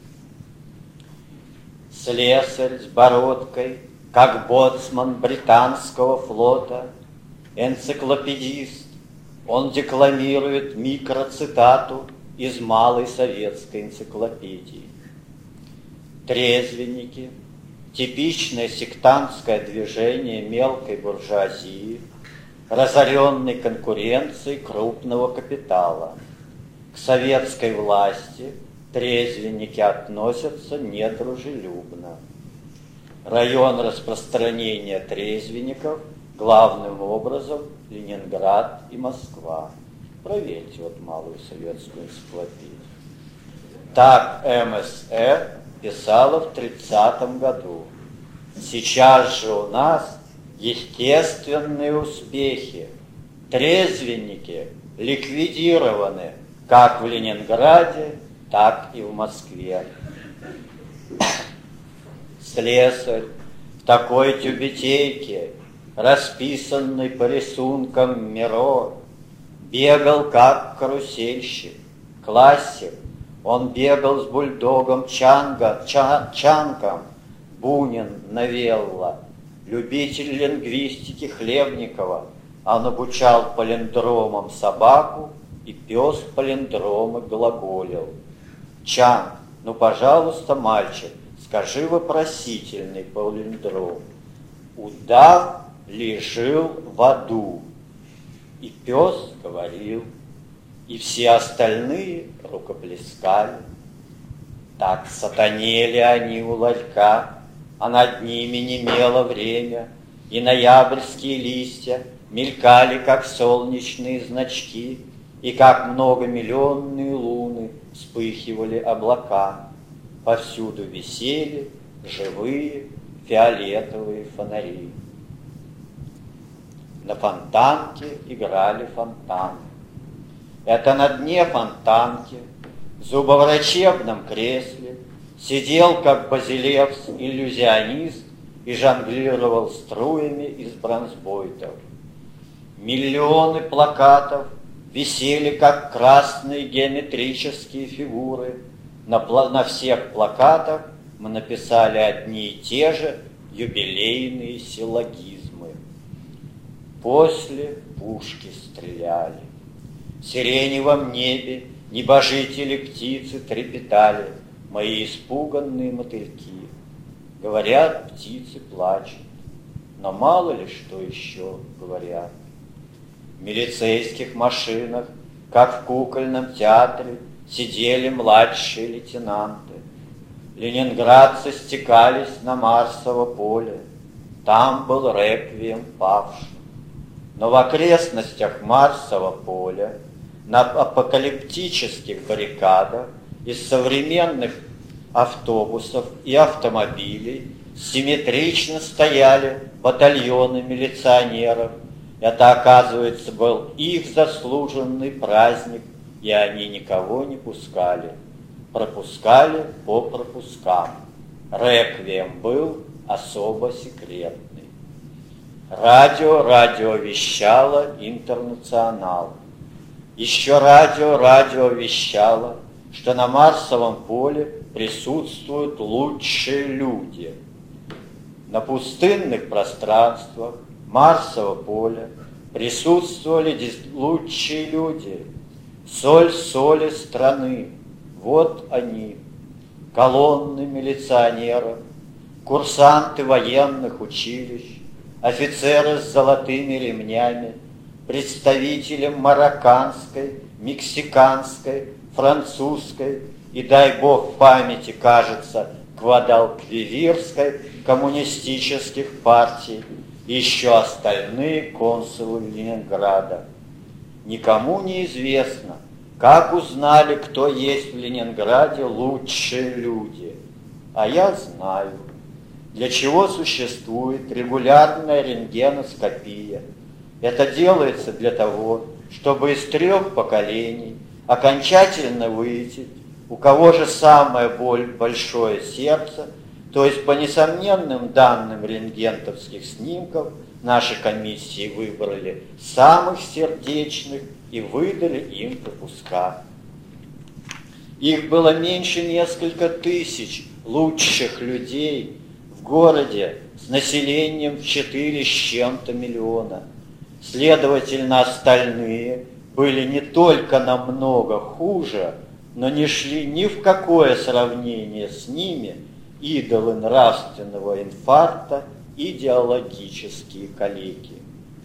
Слесарь с бородкой, как боцман британского флота, энциклопедист, он декламирует микроцитату из малой советской энциклопедии. Трезвенники, типичное сектантское движение мелкой буржуазии, разоренной конкуренцией крупного капитала. К советской власти трезвенники относятся недружелюбно. Район распространения трезвенников главным образом Ленинград и Москва. Проверьте вот малую советскую энциклопедию. Так МСЭ писала в 30-м году. Сейчас же у нас естественные успехи. Трезвенники ликвидированы как в Ленинграде, так и в Москве. Слесарь в такой тюбетейке, расписанный по рисункам Миро, бегал как карусельщик, классик. Он бегал с бульдогом Чанком, Бунин, новелла, любитель лингвистики Хлебникова. Он обучал палиндромам собаку, и пес палиндромы глаголил. Чанк, ну, пожалуйста, мальчик, скажи вопросительный палиндром. Удав ли жил в аду? И пес говорил, и все остальные рукоплескали. Так сатанели они у ларька, а над ними немело время, и ноябрьские листья мелькали, как солнечные значки, и как многомиллионные луны вспыхивали облака. Повсюду висели живые фиолетовые фонари. На фонтанке играли фонтаны. Это на дне фонтанки, в зубоврачебном кресле, сидел, как Базилевс, иллюзионист и жонглировал струями из бронзбойтов. Миллионы плакатов висели, как красные геометрические фигуры. На всех плакатах мы написали одни и те же юбилейные силлогизмы. После пушки стреляли. В сиреневом небе небожители птицы трепетали, мои испуганные мотыльки. Говорят, птицы плачут, но мало ли что еще говорят. В милицейских машинах, как в кукольном театре, сидели младшие лейтенанты. Ленинградцы стекались на Марсово поле, там был реквием павших. Но в окрестностях Марсового поля, на апокалиптических баррикадах из современных автобусов и автомобилей симметрично стояли батальоны милиционеров. Это, оказывается, был их заслуженный праздник, и они никого не пускали. Пропускали по пропускам. Реквием был особо секретный. Радио вещало «Интернационал». Еще радио вещало, что на Марсовом поле присутствуют лучшие люди. На пустынных пространствах Марсового поля присутствовали лучшие люди. Соль соли страны, вот они, колонны милиционеров, курсанты военных училищ, офицеры с золотыми ремнями, представители марокканской, мексиканской, французской и, дай бог памяти, кажется, гвадалквивирской коммунистических партий и еще остальные консулы Ленинграда. Никому не известно, как узнали, кто есть в Ленинграде лучшие люди. А я знаю, для чего существует регулярная рентгеноскопия. Это делается для того, чтобы из 3 поколений окончательно выяснить, у кого же самое большое сердце, то есть по несомненным данным рентгентовских снимков наши комиссии выбрали самых сердечных и выдали им пропуска. Их было меньше несколько тысяч лучших людей в городе с населением в 4 с чем-то миллиона. Следовательно, остальные были не только намного хуже, но не шли ни в какое сравнение с ними идолы нравственного инфаркта, идеологические калеки.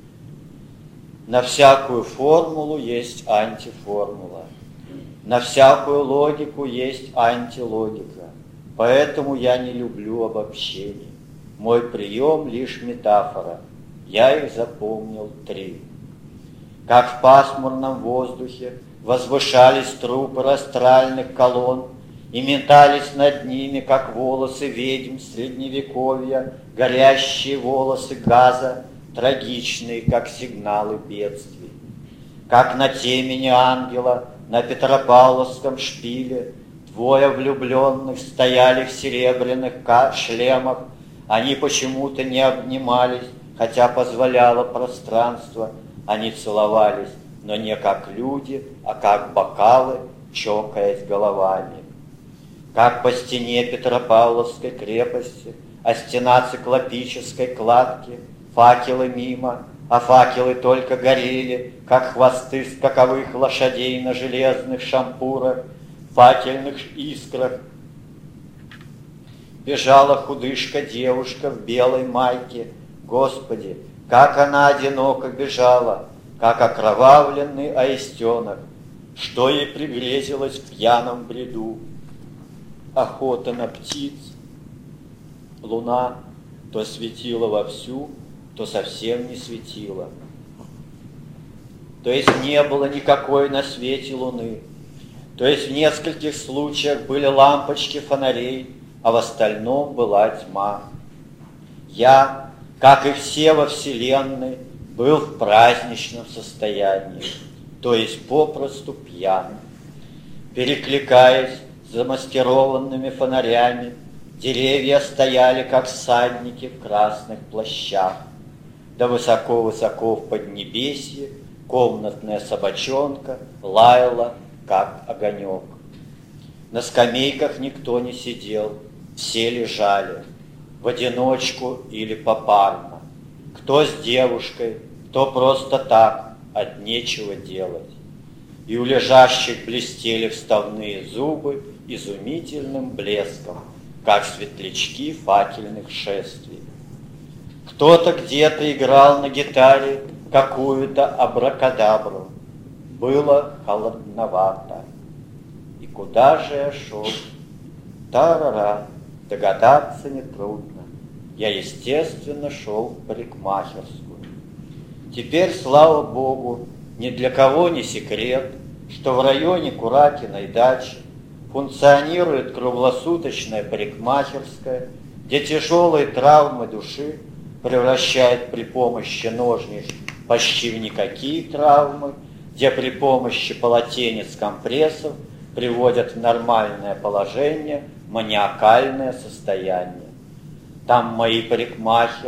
На всякую формулу есть антиформула, на всякую логику есть антилогика, поэтому я не люблю обобщений. Мой прием лишь метафора, я их запомнил 3. Как в пасмурном воздухе возвышались трупы растральных колонн и метались над ними, как волосы ведьм средневековья, горящие волосы газа, трагичные, как сигналы бедствий. Как на темени ангела на Петропавловском шпиле 2 влюбленных стояли в серебряных шлемах, они почему-то не обнимались, хотя позволяло пространство, они целовались, но не как люди, а как бокалы, чокаясь головами. Как по стене Петропавловской крепости, а стена циклопической кладки, факелы мимо, а факелы только горели, как хвосты скаковых лошадей на железных шампурах, факельных искрах. Бежала худышка-девушка в белой майке. Господи, как она одиноко бежала, как окровавленный аистенок, что ей пригрезилось в пьяном бреду. Охота на птиц. Луна то светила вовсю, то совсем не светила. То есть не было никакой на свете луны. То есть в нескольких случаях были лампочки фонарей, а в остальном была тьма. Я, как и все во Вселенной, был в праздничном состоянии, то есть попросту пьян. Перекликаясь с замаскированными фонарями, деревья стояли, как всадники в красных плащах. Да высоко-высоко в поднебесье комнатная собачонка лаяла, как огонек. На скамейках никто не сидел, все лежали, в одиночку или попарно. Кто с девушкой, кто просто так, от нечего делать. И у лежащих блестели вставные зубы изумительным блеском, как светлячки факельных шествий. Кто-то где-то играл на гитаре какую-то абракадабру. Было холодновато. И куда же я шел? Тарара, догадаться нетрудно. Я, естественно, шел в парикмахерскую. Теперь, слава Богу, ни для кого не секрет, что в районе Куракиной дачи функционирует круглосуточная парикмахерская, где тяжелые травмы души превращают при помощи ножниц почти в никакие травмы, где при помощи полотенец компрессов приводят в нормальное положение маниакальное состояние. Там мои парикмахеры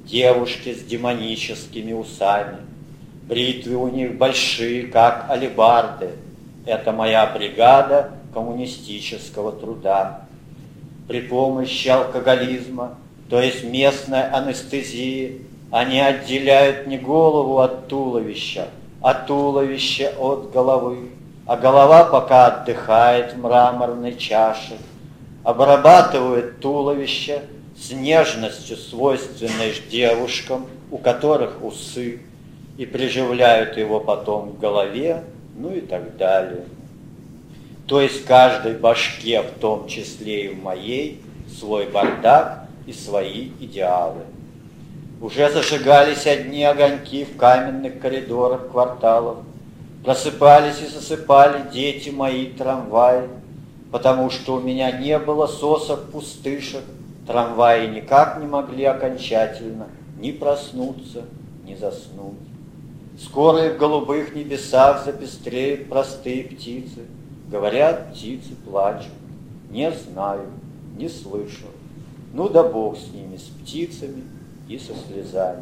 девушки с демоническими усами. Бритвы у них большие, как алебарды. Это моя бригада коммунистического труда. При помощи алкоголизма, то есть местной анестезии, они отделяют не голову от туловища, а туловище от головы, а голова пока отдыхает в мраморной чаше, обрабатывают туловище с нежностью, свойственной девушкам, у которых усы, и приживляют его потом к голове, ну и так далее. То есть в каждой башке, в том числе и в моей, свой бардак и свои идеалы. Уже зажигались одни огоньки в каменных коридорах кварталов, просыпались и засыпали дети мои трамваи, потому что у меня не было сосок-пустышек, трамваи никак не могли окончательно ни проснуться, ни заснуть. Скоро и в голубых небесах запестреют простые птицы. Говорят, птицы плачут. Не знаю, не слышу. Ну да бог с ними, с птицами и со слезами.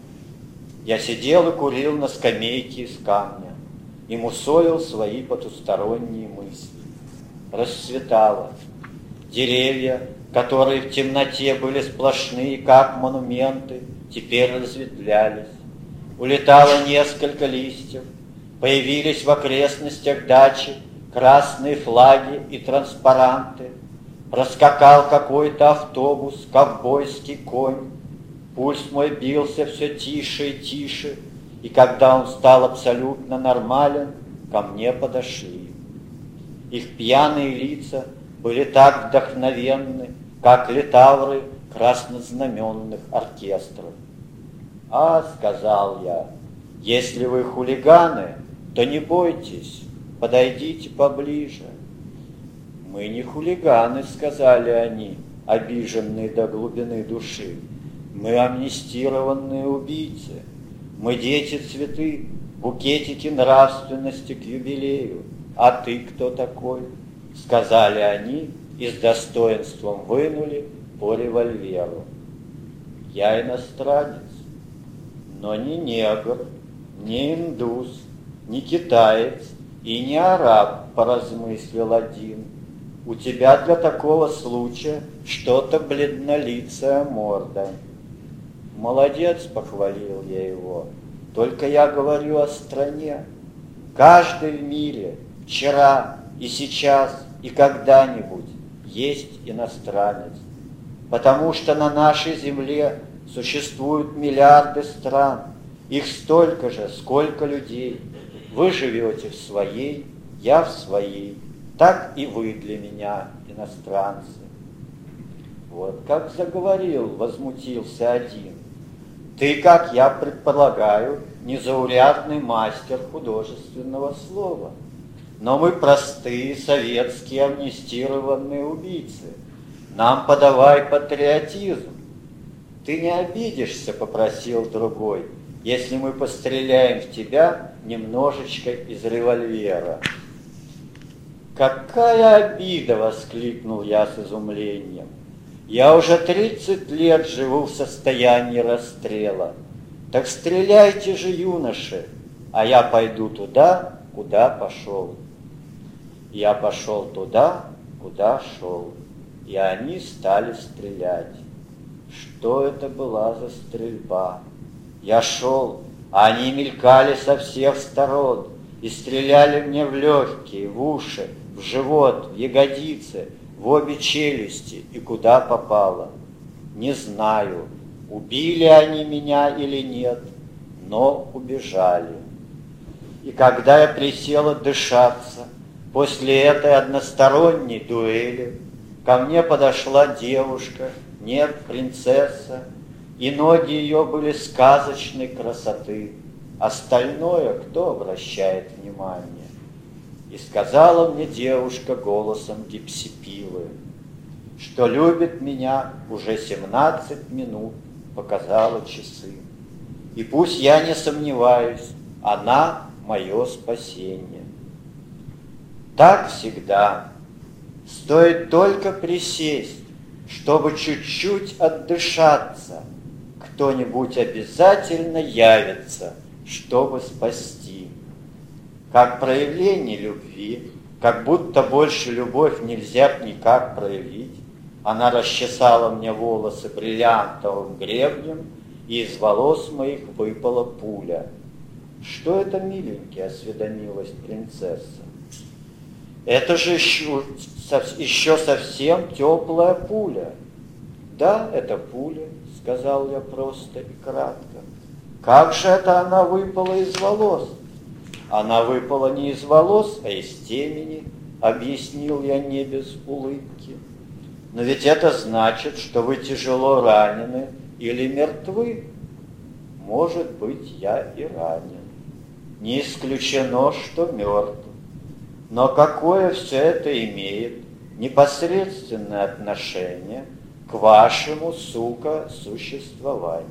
Я сидел и курил на скамейке из камня и мусолил свои потусторонние мысли. Расцветало. Деревья, которые в темноте были сплошные, как монументы, теперь разветвлялись. Улетало несколько листьев, появились в окрестностях дачи красные флаги и транспаранты. Проскакал какой-то автобус, ковбойский конь. Пульс мой бился все тише и тише, и когда он стал абсолютно нормален, ко мне подошли. Их пьяные лица были так вдохновенны, как литавры краснознаменных оркестров. «А, — сказал я, — если вы хулиганы, то не бойтесь, подойдите поближе». «Мы не хулиганы, — сказали они, обиженные до глубины души. Мы амнистированные убийцы. Мы дети-цветы, букетики нравственности к юбилею. А ты кто такой?» Сказали они и с достоинством вынули по револьверу. «Я иностранец, но не негр, не индус, не китаец и не араб», — поразмыслил один. «У тебя для такого случая что-то бледнолицая морда». «Молодец», — похвалил я его, — «только я говорю о стране. Каждый в мире, вчера и сейчас и когда-нибудь есть иностранец, потому что на нашей земле существуют миллиарды стран, их столько же, сколько людей. Вы живете в своей, я в своей, так и вы для меня, иностранцы». Вот как заговорил, возмутился один. «Ты, как я предполагаю, незаурядный мастер художественного слова, но мы простые советские амнистированные убийцы. Нам подавай патриотизм». «Ты не обидишься, — попросил другой, — если мы постреляем в тебя немножечко из револьвера?» «Какая обида!» — воскликнул я с изумлением. «Я уже 30 лет живу в состоянии расстрела. Так стреляйте же, юноши, а я пойду туда, куда пошел». Я пошел туда, куда шел, и они стали стрелять. Что это была за стрельба? Я шел, а они мелькали со всех сторон и стреляли мне в легкие, в уши, в живот, в ягодицы, в обе челюсти и куда попало. Не знаю, убили они меня или нет, но убежали. И когда я присел отдышаться, после этой односторонней дуэли ко мне подошла девушка, нет, принцесса, и ноги ее были сказочной красоты. Остальное кто обращает внимание? И сказала мне девушка голосом гипсипилы, что любит меня уже 17 минут, показала часы. И пусть я не сомневаюсь, она мое спасение. Так всегда. Стоит только присесть, чтобы чуть-чуть отдышаться. кто-нибудь обязательно явится, чтобы спасти. Как проявление любви, как будто больше любовь нельзя никак проявить, она расчесала мне волосы бриллиантовым гребнем, и из волос моих выпала пуля. «Что это, миленький?» — осведомилась принцесса. «Это же еще совсем теплая пуля». «Да, это пуля», — сказал я просто и кратко. «Как же это она выпала из волос?» «Она выпала не из волос, а из темени», — объяснил я не без улыбки. «Но ведь это значит, что вы тяжело ранены или мертвы». «Может быть, я и ранен. Не исключено, что мертв. Но какое все это имеет непосредственное отношение к вашему, сука, существованию?»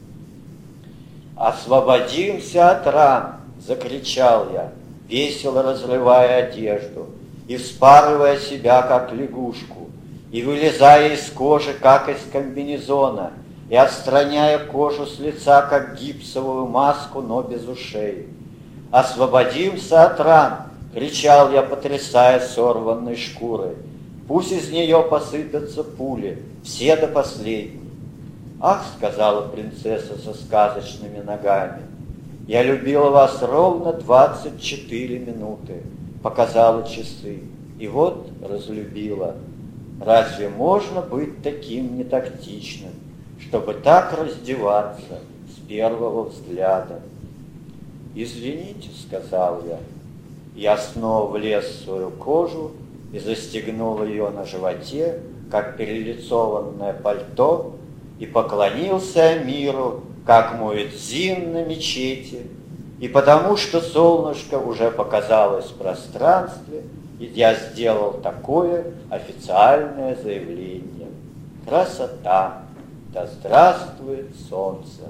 «Освободимся от ран!» — закричал я, весело разрывая одежду и вспарывая себя, как лягушку, и вылезая из кожи, как из комбинезона, и отстраняя кожу с лица, как гипсовую маску, но без ушей. «Освободимся от ран!» — кричал я, потрясая сорванной шкурой. «Пусть из нее посыпятся пули, все до последней». «Ах!» — сказала принцесса со сказочными ногами. «Я любила вас ровно 24 минуты», — показала часы. «И вот разлюбила. Разве можно быть таким нетактичным, чтобы так раздеваться с первого взгляда?» «Извините», — сказал я. Я снова влез в свою кожу и застегнул ее на животе, как перелицованное пальто, и поклонился миру, как муэдзин на мечети, и потому что солнышко уже показалось в пространстве, и я сделал такое официальное заявление: «Красота! Да здравствует солнце!»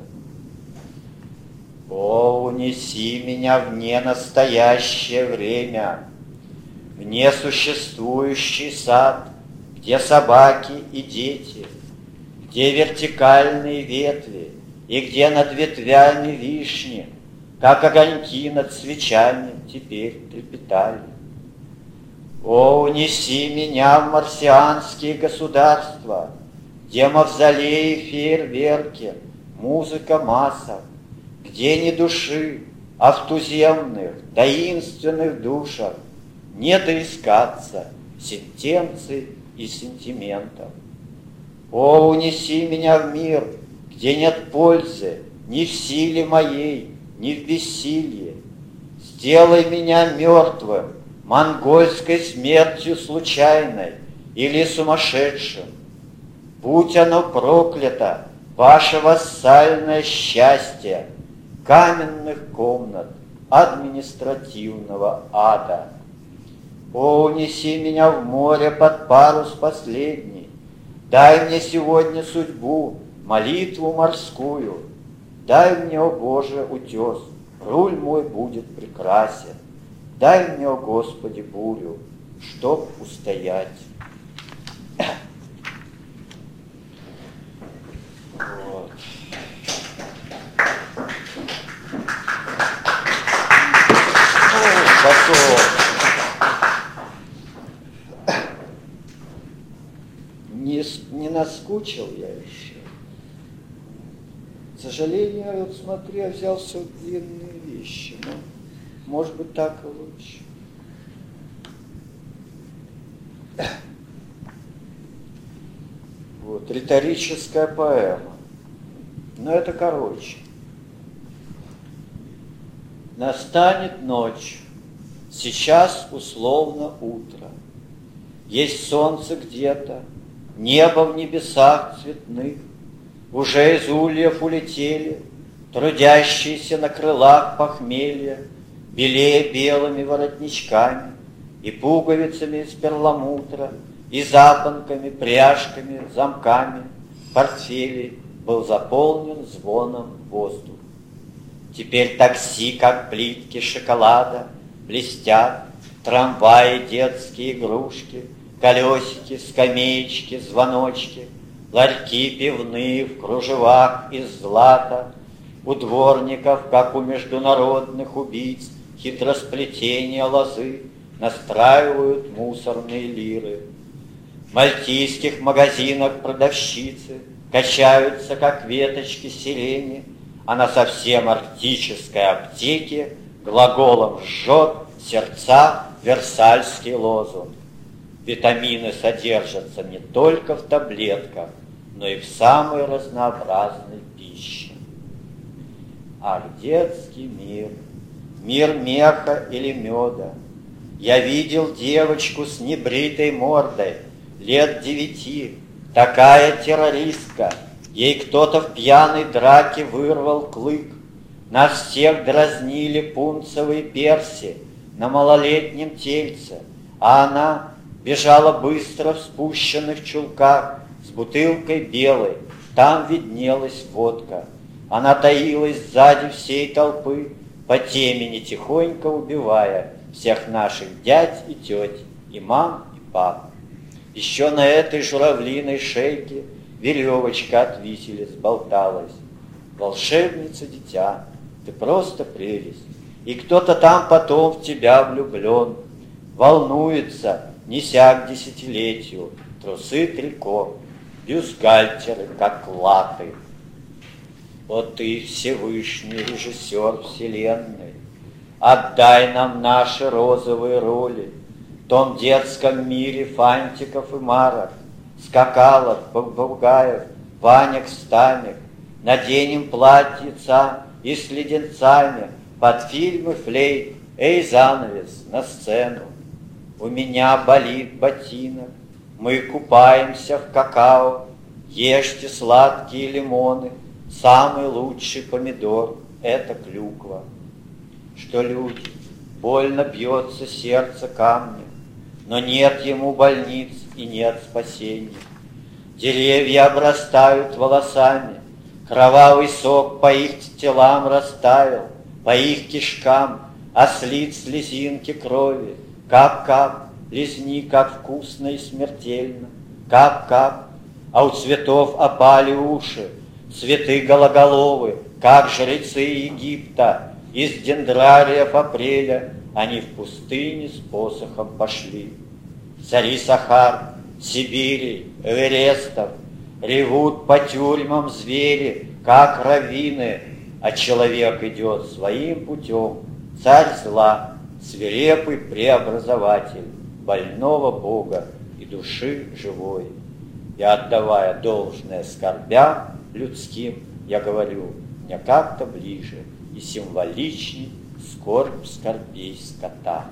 О, унеси меня в ненастоящее время, в несуществующий сад, где собаки и дети, где вертикальные ветви, и где над ветвями вишни, как огоньки над свечами, теперь трепетали. О, унеси меня в марсианские государства, где мавзолеи и фейерверки, музыка масок, где ни души, а в туземных, таинственных душах не доискаться сентенций и сентиментов. О, унеси меня в мир, где нет пользы ни в силе моей, ни в бессилии. Сделай меня мертвым, монгольской смертью случайной или сумасшедшим. Будь оно проклято, ваше вассальное счастье каменных комнат административного ада. О, унеси меня в море под парус последний, дай мне сегодня судьбу, молитву морскую, дай мне, о Боже, утес, руль мой будет прекрасен, дай мне, о Господи, бурю, чтоб устоять. Вот. Потом не наскучил я еще. К сожалению, я вот смотрю, я взял все длинные вещи, но может быть так и лучше. Вот, риторическая поэма. Но это короче. Настанет ночь, сейчас условно утро. Есть солнце где-то, небо в небесах цветных, уже из ульев улетели трудящиеся на крылах похмелья, белее белыми воротничками и пуговицами из перламутра, и запонками, пряжками, замками портфелей был заполнен звоном воздух. Теперь такси, как плитки шоколада, блестят, трамваи, детские игрушки, колесики, скамеечки, звоночки, ларьки пивные в кружевах из злата, у дворников, как у международных убийц, хитросплетения лозы настраивают мусорные лиры. В мальтийских магазинах продавщицы качаются, как веточки сирени, а на совсем арктической аптеке глаголом жжет сердца версальский лозунг. Витамины содержатся не только в таблетках, но и в самой разнообразной пище. Ах, детский мир, мир меха или меда. Я видел девочку с небритой мордой, лет 9, такая террористка. Ей кто-то в пьяной драке вырвал клык. Нас всех дразнили пунцовые перси на малолетнем тельце, а она бежала быстро в спущенных чулках с бутылкой белой, там виднелась водка. Она таилась сзади всей толпы, по темени тихонько убивая всех наших дядь и теть, и мам, и пап. Еще на этой журавлиной шейке веревочка от виселиц болталась. Волшебница, дитя, ты просто прелесть, и кто-то там потом в тебя влюблен, волнуется, неся к десятилетию трусы трико, бюстгальтеры, как латы. Вот ты, Всевышний режиссер вселенной, отдай нам наши розовые роли в том детском мире фантиков и марок, скакалок, попугаев, ванек, стамек. Наденем платьица и с леденцами под фильмы флейт, эй, занавес, на сцену. У меня болит ботинок, мы купаемся в какао, ешьте сладкие лимоны, самый лучший помидор — это клюква. Что люди, больно бьется сердце камнем, но нет ему больниц и нет спасения. Деревья обрастают волосами, кровавый сок по их телам растаял, по их кишкам ослит слезинки крови. Кап-кап, лизни, как вкусно и смертельно. Кап-кап, а у цветов опали уши, цветы гологоловы, как жрецы Египта. Из дендрариев апреля они в пустыне с посохом пошли. Цари Сахар, Сибири, Эверестов ревут по тюрьмам звери, как раввины, а человек идет своим путем. Царь зла, свирепый преобразователь больного Бога и души живой. И отдавая должное скорбям людским, я говорю, мне как-то ближе и символичней скорбь скорбей скота.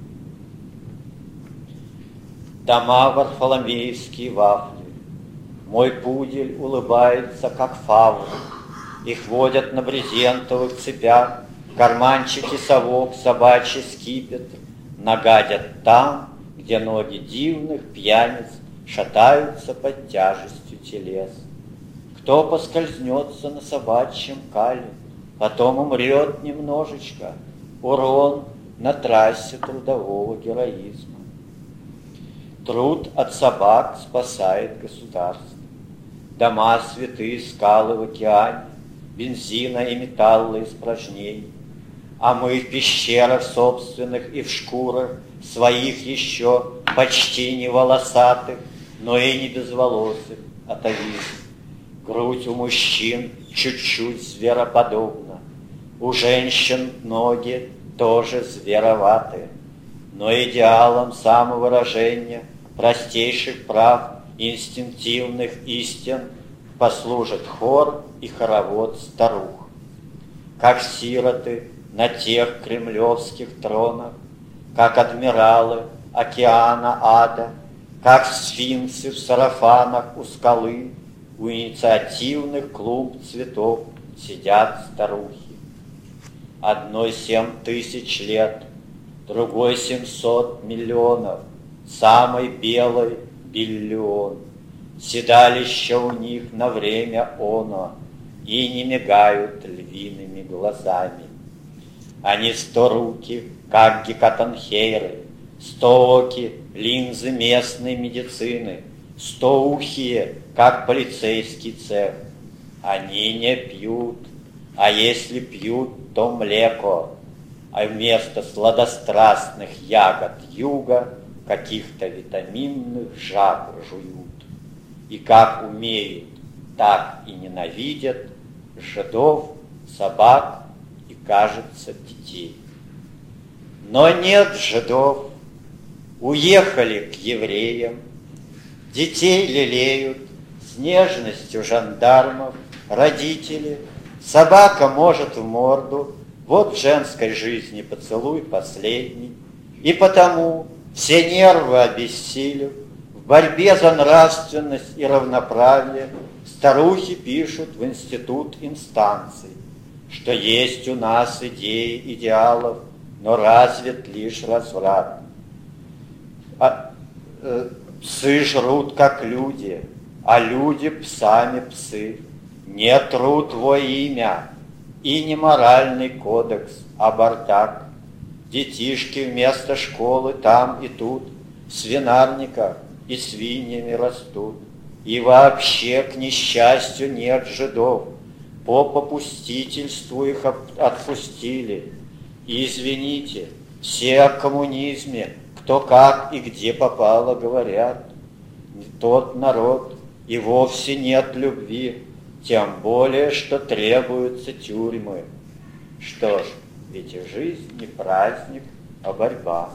Дома варфоломеевские вафли, мой пудель улыбается, как фавн. Их водят на брезентовых цепях, в карманчике совок, собачий скипетр. Нагадят там, где ноги дивных пьяниц шатаются под тяжестью телес. Кто поскользнется на собачьем кале, потом умрет немножечко, урон на трассе трудового героизма. Труд от собак спасает государство. Дома святые скалы в океане, бензина и металла испражнений. А мы в пещерах собственных и в шкурах своих еще почти не волосатых, но и не безволосых атовизм. Грудь у мужчин чуть-чуть звероподобна, у женщин ноги тоже звероватые, но идеалом самовыражения простейших прав, инстинктивных истин послужит хор и хоровод старух. Как сироты на тех кремлевских тронах, как адмиралы океана ада, как сфинксы в сарафанах у скалы, у инициативных клумб цветов сидят старухи. Одной 7000 лет, другой 700 миллионов, самой белой биллион. Седалища у них на время оно и не мигают львиными глазами. Они 100 руки, как гекатонхейры, 100 оки, линзы местной медицины, стоухие, как полицейский цех. Они не пьют, а если пьют, то млеко, а вместо сладострастных ягод юга каких-то витаминных жаб жуют. И как умеют, так и ненавидят жидов, собак и, кажется, детей. Но нет жидов, уехали к евреям, детей лелеют с нежностью жандармов родители, собака может в морду, вот в женской жизни поцелуй последний, и потому все нервы обессилев, в борьбе за нравственность и равноправие старухи пишут в институт инстанций, что есть у нас идеи идеалов, но развит лишь разврат. Псы жрут, как люди, а люди псами псы. Не труд во имя и не моральный кодекс, а бардак. Детишки вместо школы там и тут в свинарниках и свиньями растут. И вообще, к несчастью, нет жидов. По попустительству их отпустили. И извините, все о коммунизме, кто как и где попало, говорят. Тот народ и вовсе нет любви, тем более, что требуются тюрьмы. Что ж, ведь и жизнь не праздник, а борьба.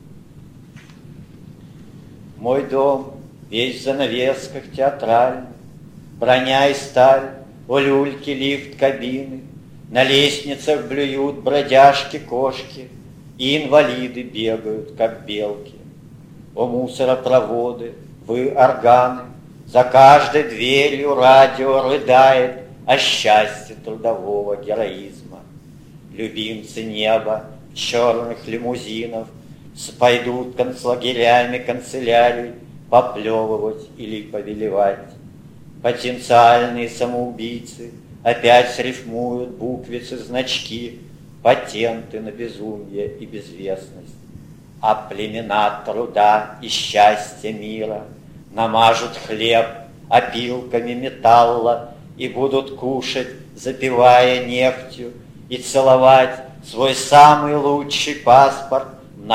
Мой дом весь в занавесках театральных, броня и сталь, у люльки лифт кабины, на лестницах блюют бродяжки-кошки, и инвалиды бегают, как белки. О мусоропроводы, вы органы, за каждой дверью радио рыдает о счастье трудового героизма. Любимцы неба в черных лимузинов пойдут концлагерями канцелярий поплевывать или повелевать. Потенциальные самоубийцы опять рифмуют буквицы, значки, патенты на безумие и безвестность. А племена труда и счастья мира намажут хлеб опилками металла и будут кушать, запивая нефтью, и целовать свой самый лучший паспорт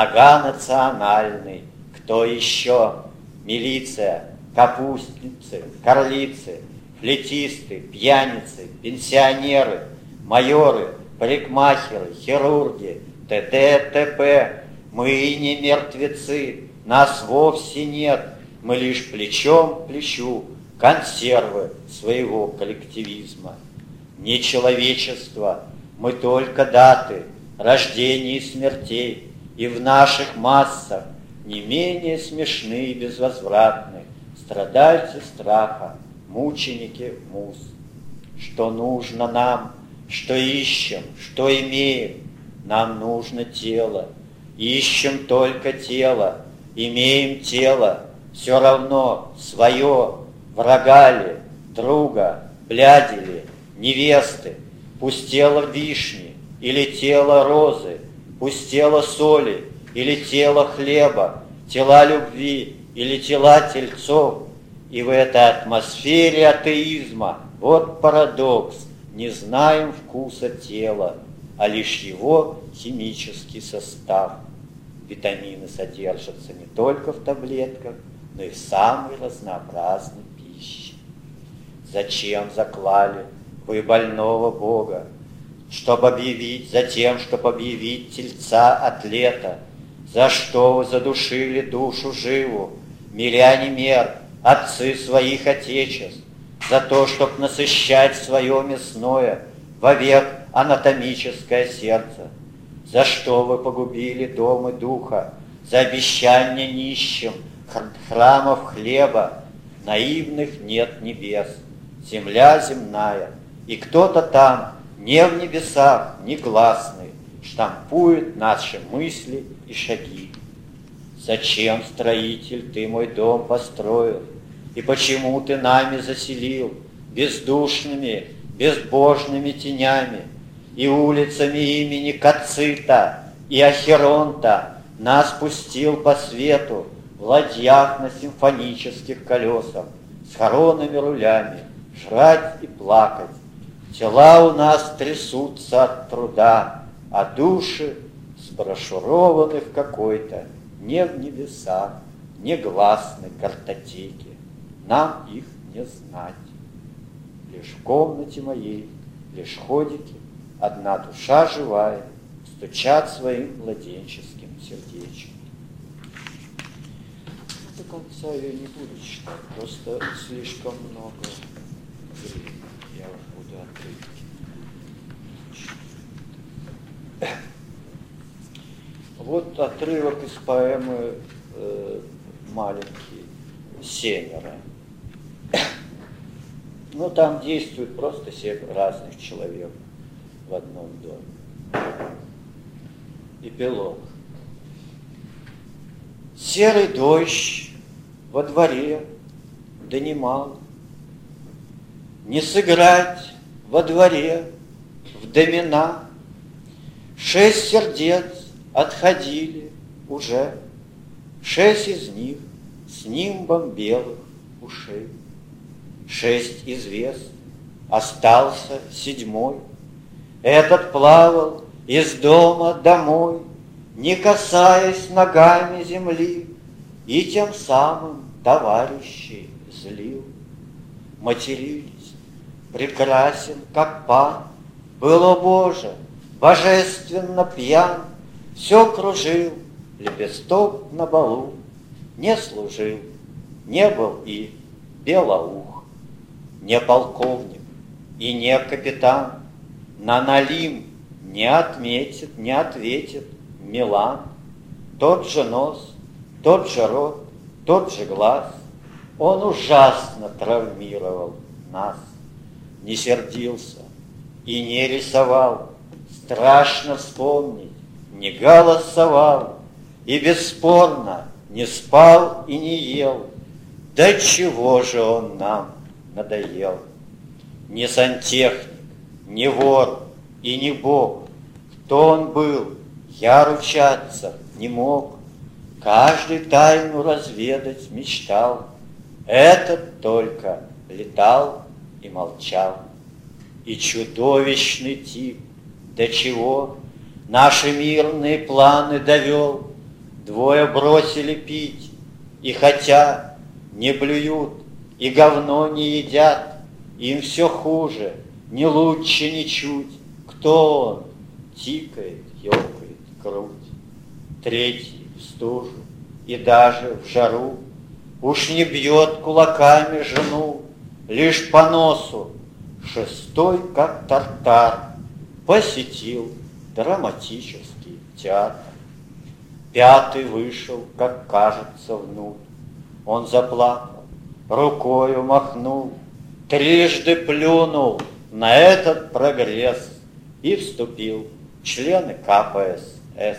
многонациональный. Кто еще? Милиция, капустницы, карлицы, флейтисты, пьяницы, пенсионеры, майоры, парикмахеры, хирурги, т.д. т.п. Мы не мертвецы, нас вовсе нет, мы лишь плечом к плечу консервы своего коллективизма. Не человечество, мы только даты рождений и смертей, и в наших массах не менее смешны и безвозвратны страдальцы страха, мученики муз. Что нужно нам, что ищем, что имеем? Нам нужно тело, ищем только тело, имеем тело, все равно свое, врага ли, друга, бляди ли, невесты, пусть тело вишни или тело розы, пусть тело соли или тело хлеба, тела любви или тела тельцов. И в этой атмосфере атеизма, вот парадокс, не знаем вкуса тела, а лишь его химический состав. Витамины содержатся не только в таблетках, но и в самой разнообразной пище. Зачем заклали вы больного Бога? Затем, чтобы объявить тельца атлета. За что вы задушили душу живу, миряне мер, отцы своих отечеств? За то, чтоб насыщать свое мясное вовек анатомическое сердце. За что вы погубили дом и духа? За обещание нищим храмов хлеба. Наивных нет небес, земля земная, и кто-то там, не в небесах, негласный, штампует наши мысли и шаги. Зачем, строитель, ты мой дом построил? И почему ты нами заселил бездушными, безбожными тенями и улицами имени Кацита и Ахеронта нас пустил по свету в ладьях на симфонических колесах, с хоронами рулями, жрать и плакать. Тела у нас трясутся от труда, а души сброшурованы в какой-то не в небесах, негласной картотеке. Нам их не знать. Лишь в комнате моей, лишь ходики, одна душа живая, стучат своим младенческим сердечком. До конца я не буду читать, просто слишком много времени. Я буду отрывки. Вот отрывок из поэмы «Маленький семеро». Ну, там действует просто 7 разных человек в одном доме. Эпилог. Серый дождь во дворе донимал. Не сыграть во дворе в домина. 6 сердец отходили уже, 6 из них с нимбом белых ушей. 6 известных, остался 7. Этот плавал из дома домой, не касаясь ногами земли, и тем самым товарищей злил. Матерились, прекрасен, как пан, был, о Боже, божественно пьян, все кружил, лепесток на балу, не служил, не был и белоух, не полковник и не капитан, на налим не отметит, не ответит Милан. Тот же нос, тот же рот, тот же глаз, он ужасно травмировал нас. Не сердился и не рисовал, страшно вспомнить, не голосовал, и бесспорно не спал и не ел. Да чего же он нам надоел? Не сантехник, не вор и не бог. Кто он был, я ручаться не мог. Каждый тайну разведать мечтал. Этот только летал и молчал. И чудовищный тип, до чего наши мирные планы довел. 2 бросили пить, и хотя не блюют и говно не едят, им все хуже, не лучше ничуть. Кто он? Тикает, ёкает грудь. 3 в стужу и даже в жару уж не бьет кулаками жену, лишь по носу. 6, как тартар, посетил драматический театр. 5 вышел, как кажется, внутрь. Он заплакал, рукою махнул, 3 плюнул на этот прогресс и вступил в члены КПСС.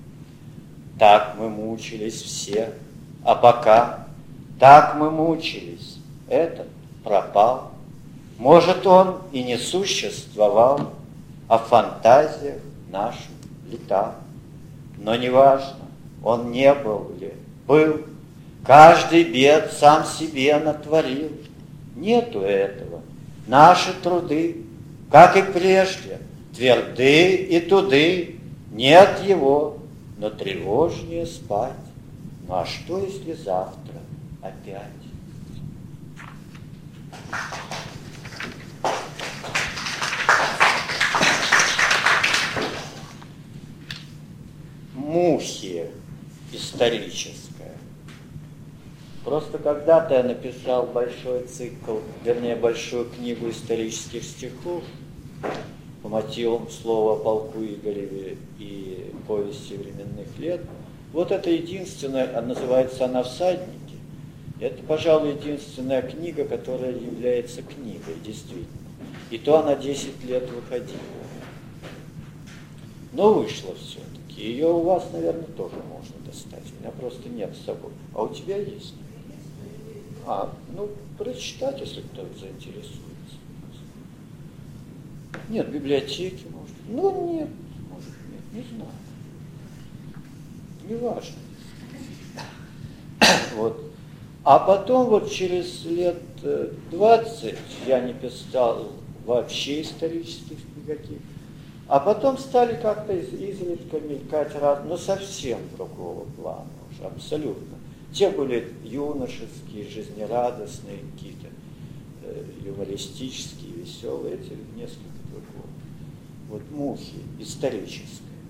Так мы мучились все, а пока так мы мучились, этот пропал. Может, он и не существовал, а в фантазиях наших летал. Но неважно, он не был ли, был. Каждый бед сам себе натворил. Нету этого. Наши труды, как и прежде, тверды и туды. Нет его, но тревожнее спать. Ну а что, если завтра опять? Мухи историческая. Просто когда-то я написал большой цикл, вернее, большую книгу исторических стихов по мотивам слова о полку Игореве и повести временных лет. Вот это единственная, называется она «Всадники». Это, пожалуй, единственная книга, которая является книгой, действительно. И то она 10 лет выходила. Но вышло все-таки. Ее у вас, наверное, тоже можно достать. У меня просто нет с собой. А у тебя есть? Ну, прочитать, если кто-то заинтересуется. Нет, в библиотеке, может. Ну, нет, может, нет, не знаю. Неважно. Вот. А потом вот через лет 20 я не писал вообще исторических никаких. А потом стали как-то изредка мелькать но совсем другого плана уже, абсолютно. Те были юношеские, жизнерадостные, какие-то юмористические, веселые, эти несколько другого. Вот мухи исторические.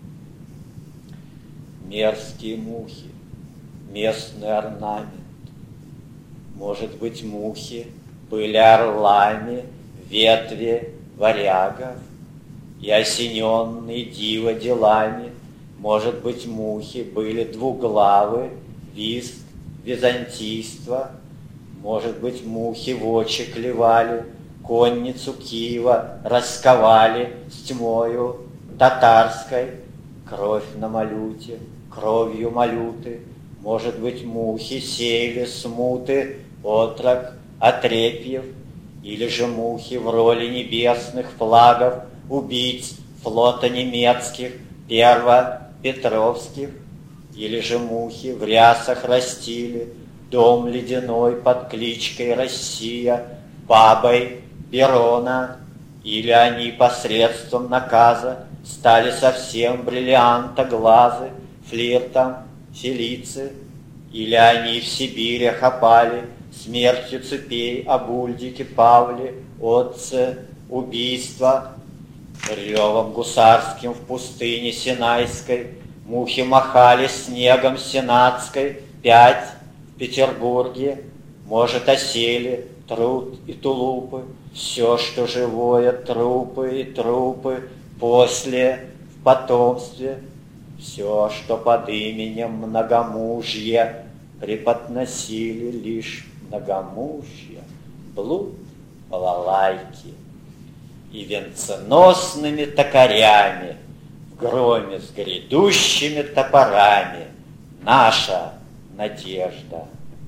Мерзкие мухи, местный орнамент. Может быть, мухи были орлами, ветви варягов, и осененные диво делами, может быть, мухи были двуглавы, визг, византийство, может быть, мухи в очи клевали, конницу Киева расковали с тьмою татарской, кровь на малюте, кровью малюты, может быть, мухи сеяли смуты, отрок, отрепьев, или же мухи в роли небесных флагов, убийц флота немецких, первопетровских, или же мухи в рясах растили дом ледяной под кличкой Россия, бабой Перона, или они посредством наказа стали совсем бриллиантоглазы, флиртом Фелицы, или они в Сибирях опали смертью цепей об Ульдике Павле, отце убийства, ревом гусарским в пустыне Синайской, мухи махали снегом сенатской, 5 в Петербурге, может, осели труд и тулупы, все, что живое, трупы и трупы, после в потомстве, все, что под именем многомужья преподносили лишь многомужья, блуд, балалайки и венценосными токарями в громе с грядущими топорами наша надежда.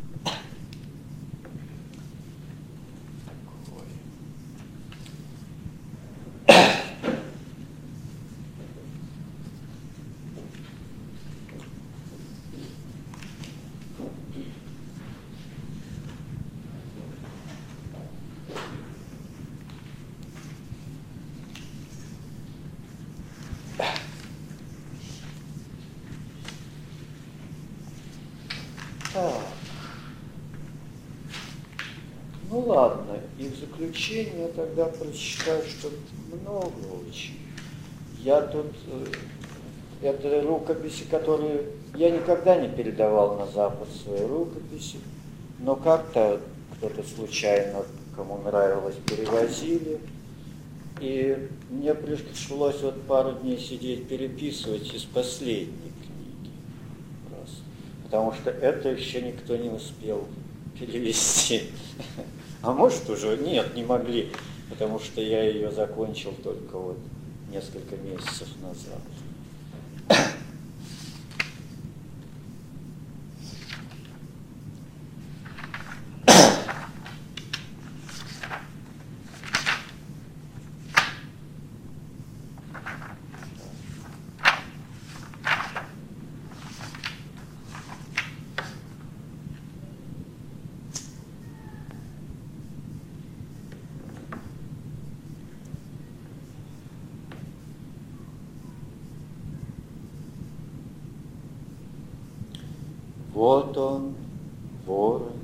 Ну ладно, и в заключение я тогда прочитаю, что много очень. Я тут, это рукописи, которые я никогда не передавал на Запад свои рукописи, но как-то кто-то случайно, кому нравилось, перевозили. И мне пришлось вот пару дней сидеть, переписывать из последней книги. Просто. Потому что это еще никто не успел перевести. А может уже? Нет, не могли, потому что я ее закончил только вот несколько месяцев назад. Вот он, ворон.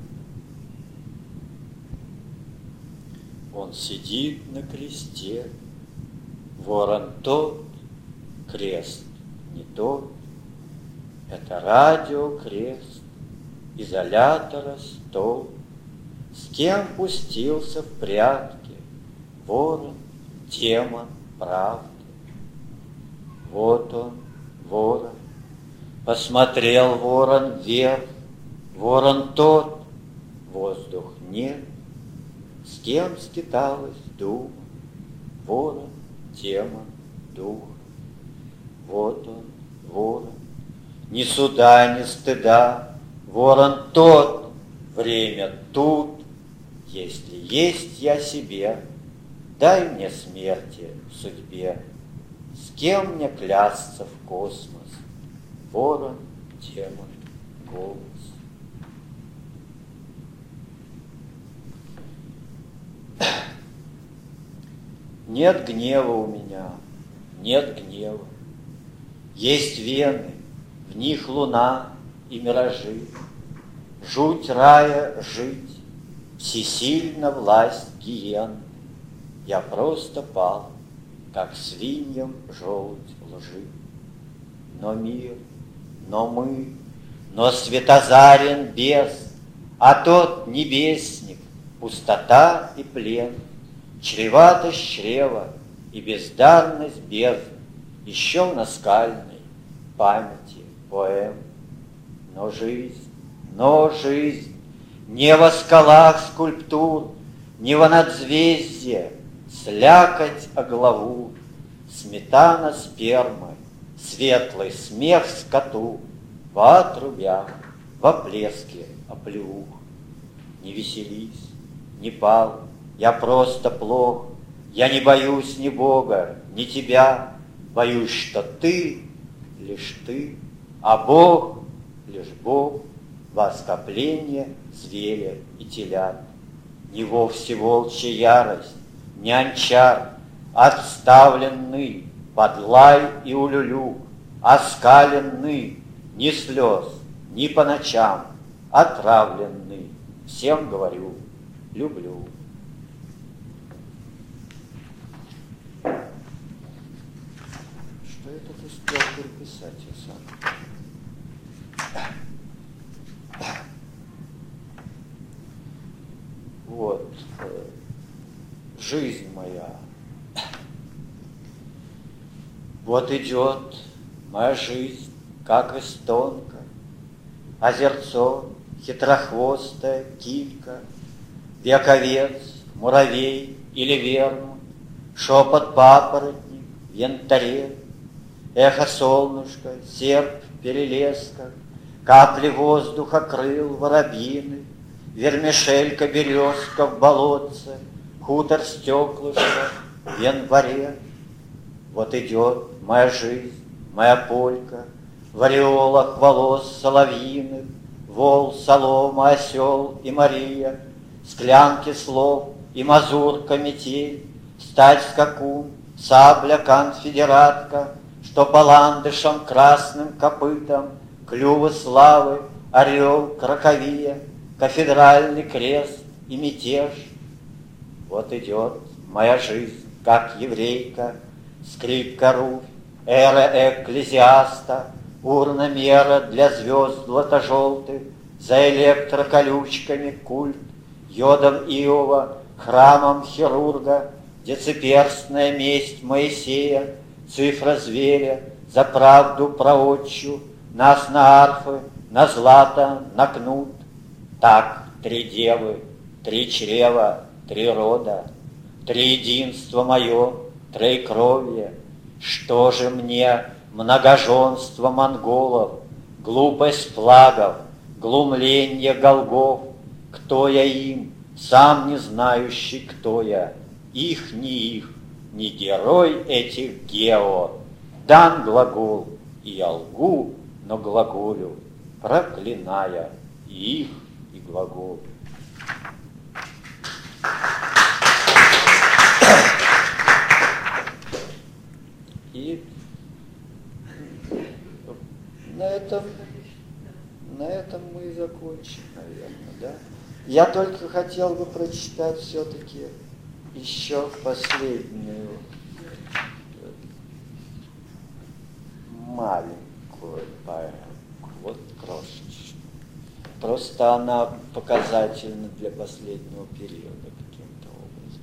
Он сидит на кресте. Ворон тот, крест не тот. Это радиокрест, изолятора стол. С кем пустился в прятки? Ворон, демон правды. Вот он, ворон. Посмотрел ворон вверх, ворон тот, воздух нет. С кем скиталась дума? Ворон, демон, дух. Вот он, ворон, ни суда, ни стыда. Ворон тот, время тут. Если есть я себе, дай мне смерти в судьбе. С кем мне клясться в космос? Ворон, демон, голос. Нет гнева у меня, нет гнева. Есть вены, в них луна и миражи. Жуть рая жить, всесильна власть гиен. Я просто пал, как свиньям желудь лжи. Но мир, но мы, но светозарен без, а тот небесник, пустота и плен, чреватость чрева и бездарность бездны, еще в наскальной памяти поэм. Но жизнь, не во скалах скульптур, не во надзвездье, слякоть о главу, сметана спермы, светлый смех скоту, в отрубях, во плеске оплеух. Не веселись, не пал, я просто плох, я не боюсь ни Бога, ни тебя, боюсь, что ты, лишь ты, а Бог, лишь Бог, во скопление зверя и телят. Не вовсе волчья ярость, не анчар, отставленный под лай и улюлю, оскаленный, ни слез, ни по ночам, отравленный, всем говорю, люблю. Что я тут успел переписать я сам? Вот, жизнь моя. Вот идет моя жизнь, как из тонка, озерцо, хитрохвостая килька, вековец, муравей или верну, шепот папоротник в янтаре, эхо солнышка, серп перелеска, капли воздуха крыл воробьины, вермишелька березка в болотце, хутор стеклышко в январе. Вот идет моя жизнь, моя полька, в ореолах волос соловьиных, вол, солома, осел и Мария, склянки слов и мазурка метель, стать скакун, сабля конфедератка, что по ландышам красным копытом, клювы славы, орел, краковия, кафедральный крест и мятеж. Вот идет моя жизнь, как еврейка, скрипка руфь, эра экклезиаста, урна мера для звезд злато-желтых, за электроколючками культ, йодом Иова, храмом хирурга, децеперстная месть Моисея, цифра зверя, за правду проотчу, нас на арфы, на злато, на кнут. Так, 3 девы, 3 чрева, 3 рода, 3 единства мое, троекровие. Что же мне многоженство монголов, глупость плагов, глумление голгов? Кто я им, сам не знающий, кто я, их, не герой этих гео. Дан глагол, и я лгу, но глаголю, проклиная и их, и глагол. И на этом мы и закончим, наверное, да? Я только хотел бы прочитать все-таки еще последнюю маленькую поэмку, вот крошечную. Просто она показательна для последнего периода каким-то образом.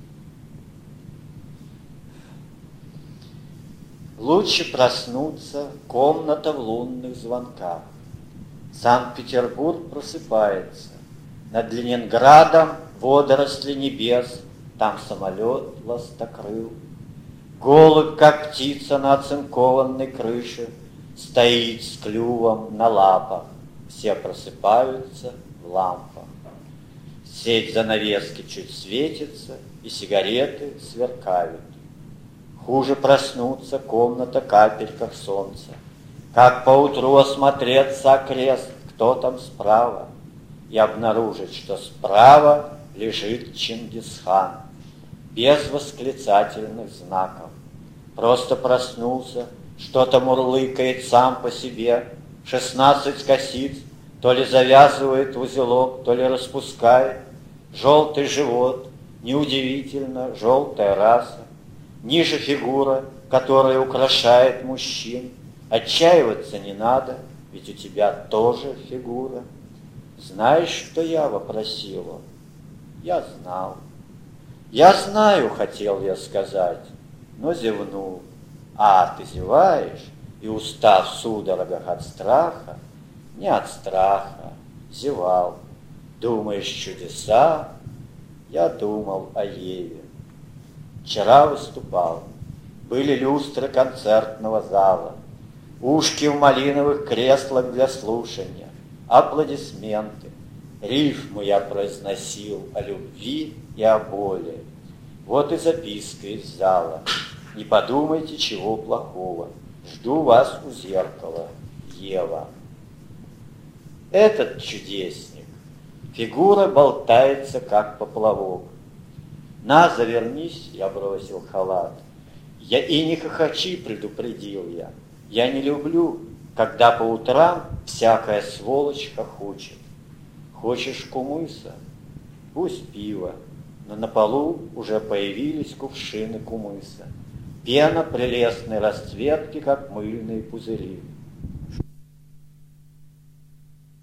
Лучше проснуться, комната в лунных звонках. Санкт-Петербург просыпается. Над Ленинградом водоросли небес, там самолет ластокрыл. Голубь, как птица на оцинкованной крыше, стоит с клювом на лапах. Все просыпаются в лампах. Сеть занавески чуть светится, и сигареты сверкают. Хуже проснуться, комната капельках солнца. Как поутру осмотреться окрест, кто там справа, и обнаружить, что справа лежит Чингисхан. без восклицательных знаков. Просто проснулся, что-то мурлыкает сам по себе, 16 косиц, то ли завязывает в узелок, то ли распускает, желтый живот, неудивительно, желтая раса, ниже фигура, которая украшает мужчин. Отчаиваться не надо, ведь у тебя тоже фигура. Знаешь, что я вопросила? Я знал. Я знаю, хотел я сказать, но зевнул. А ты зеваешь, и, устав в судорогах от страха, не от страха, зевал. Думаешь чудеса? Я думал о Еве. Вчера выступал. Были люстры концертного зала, ушки в малиновых креслах для слушания, аплодисменты. Рифму я произносил о любви и о боли. Вот и записка из зала. Не подумайте, чего плохого. Жду вас у зеркала, Ева. Этот чудесник. Фигура болтается, как поплавок. На, завернись, я бросил халат. Я и не хохочи, предупредил я. Я не люблю, когда по утрам всякая сволочь хохочет. Хочешь кумыса? Пусть пиво. Но на полу уже появились кувшины кумыса. Пена прелестной расцветки, как мыльные пузыри.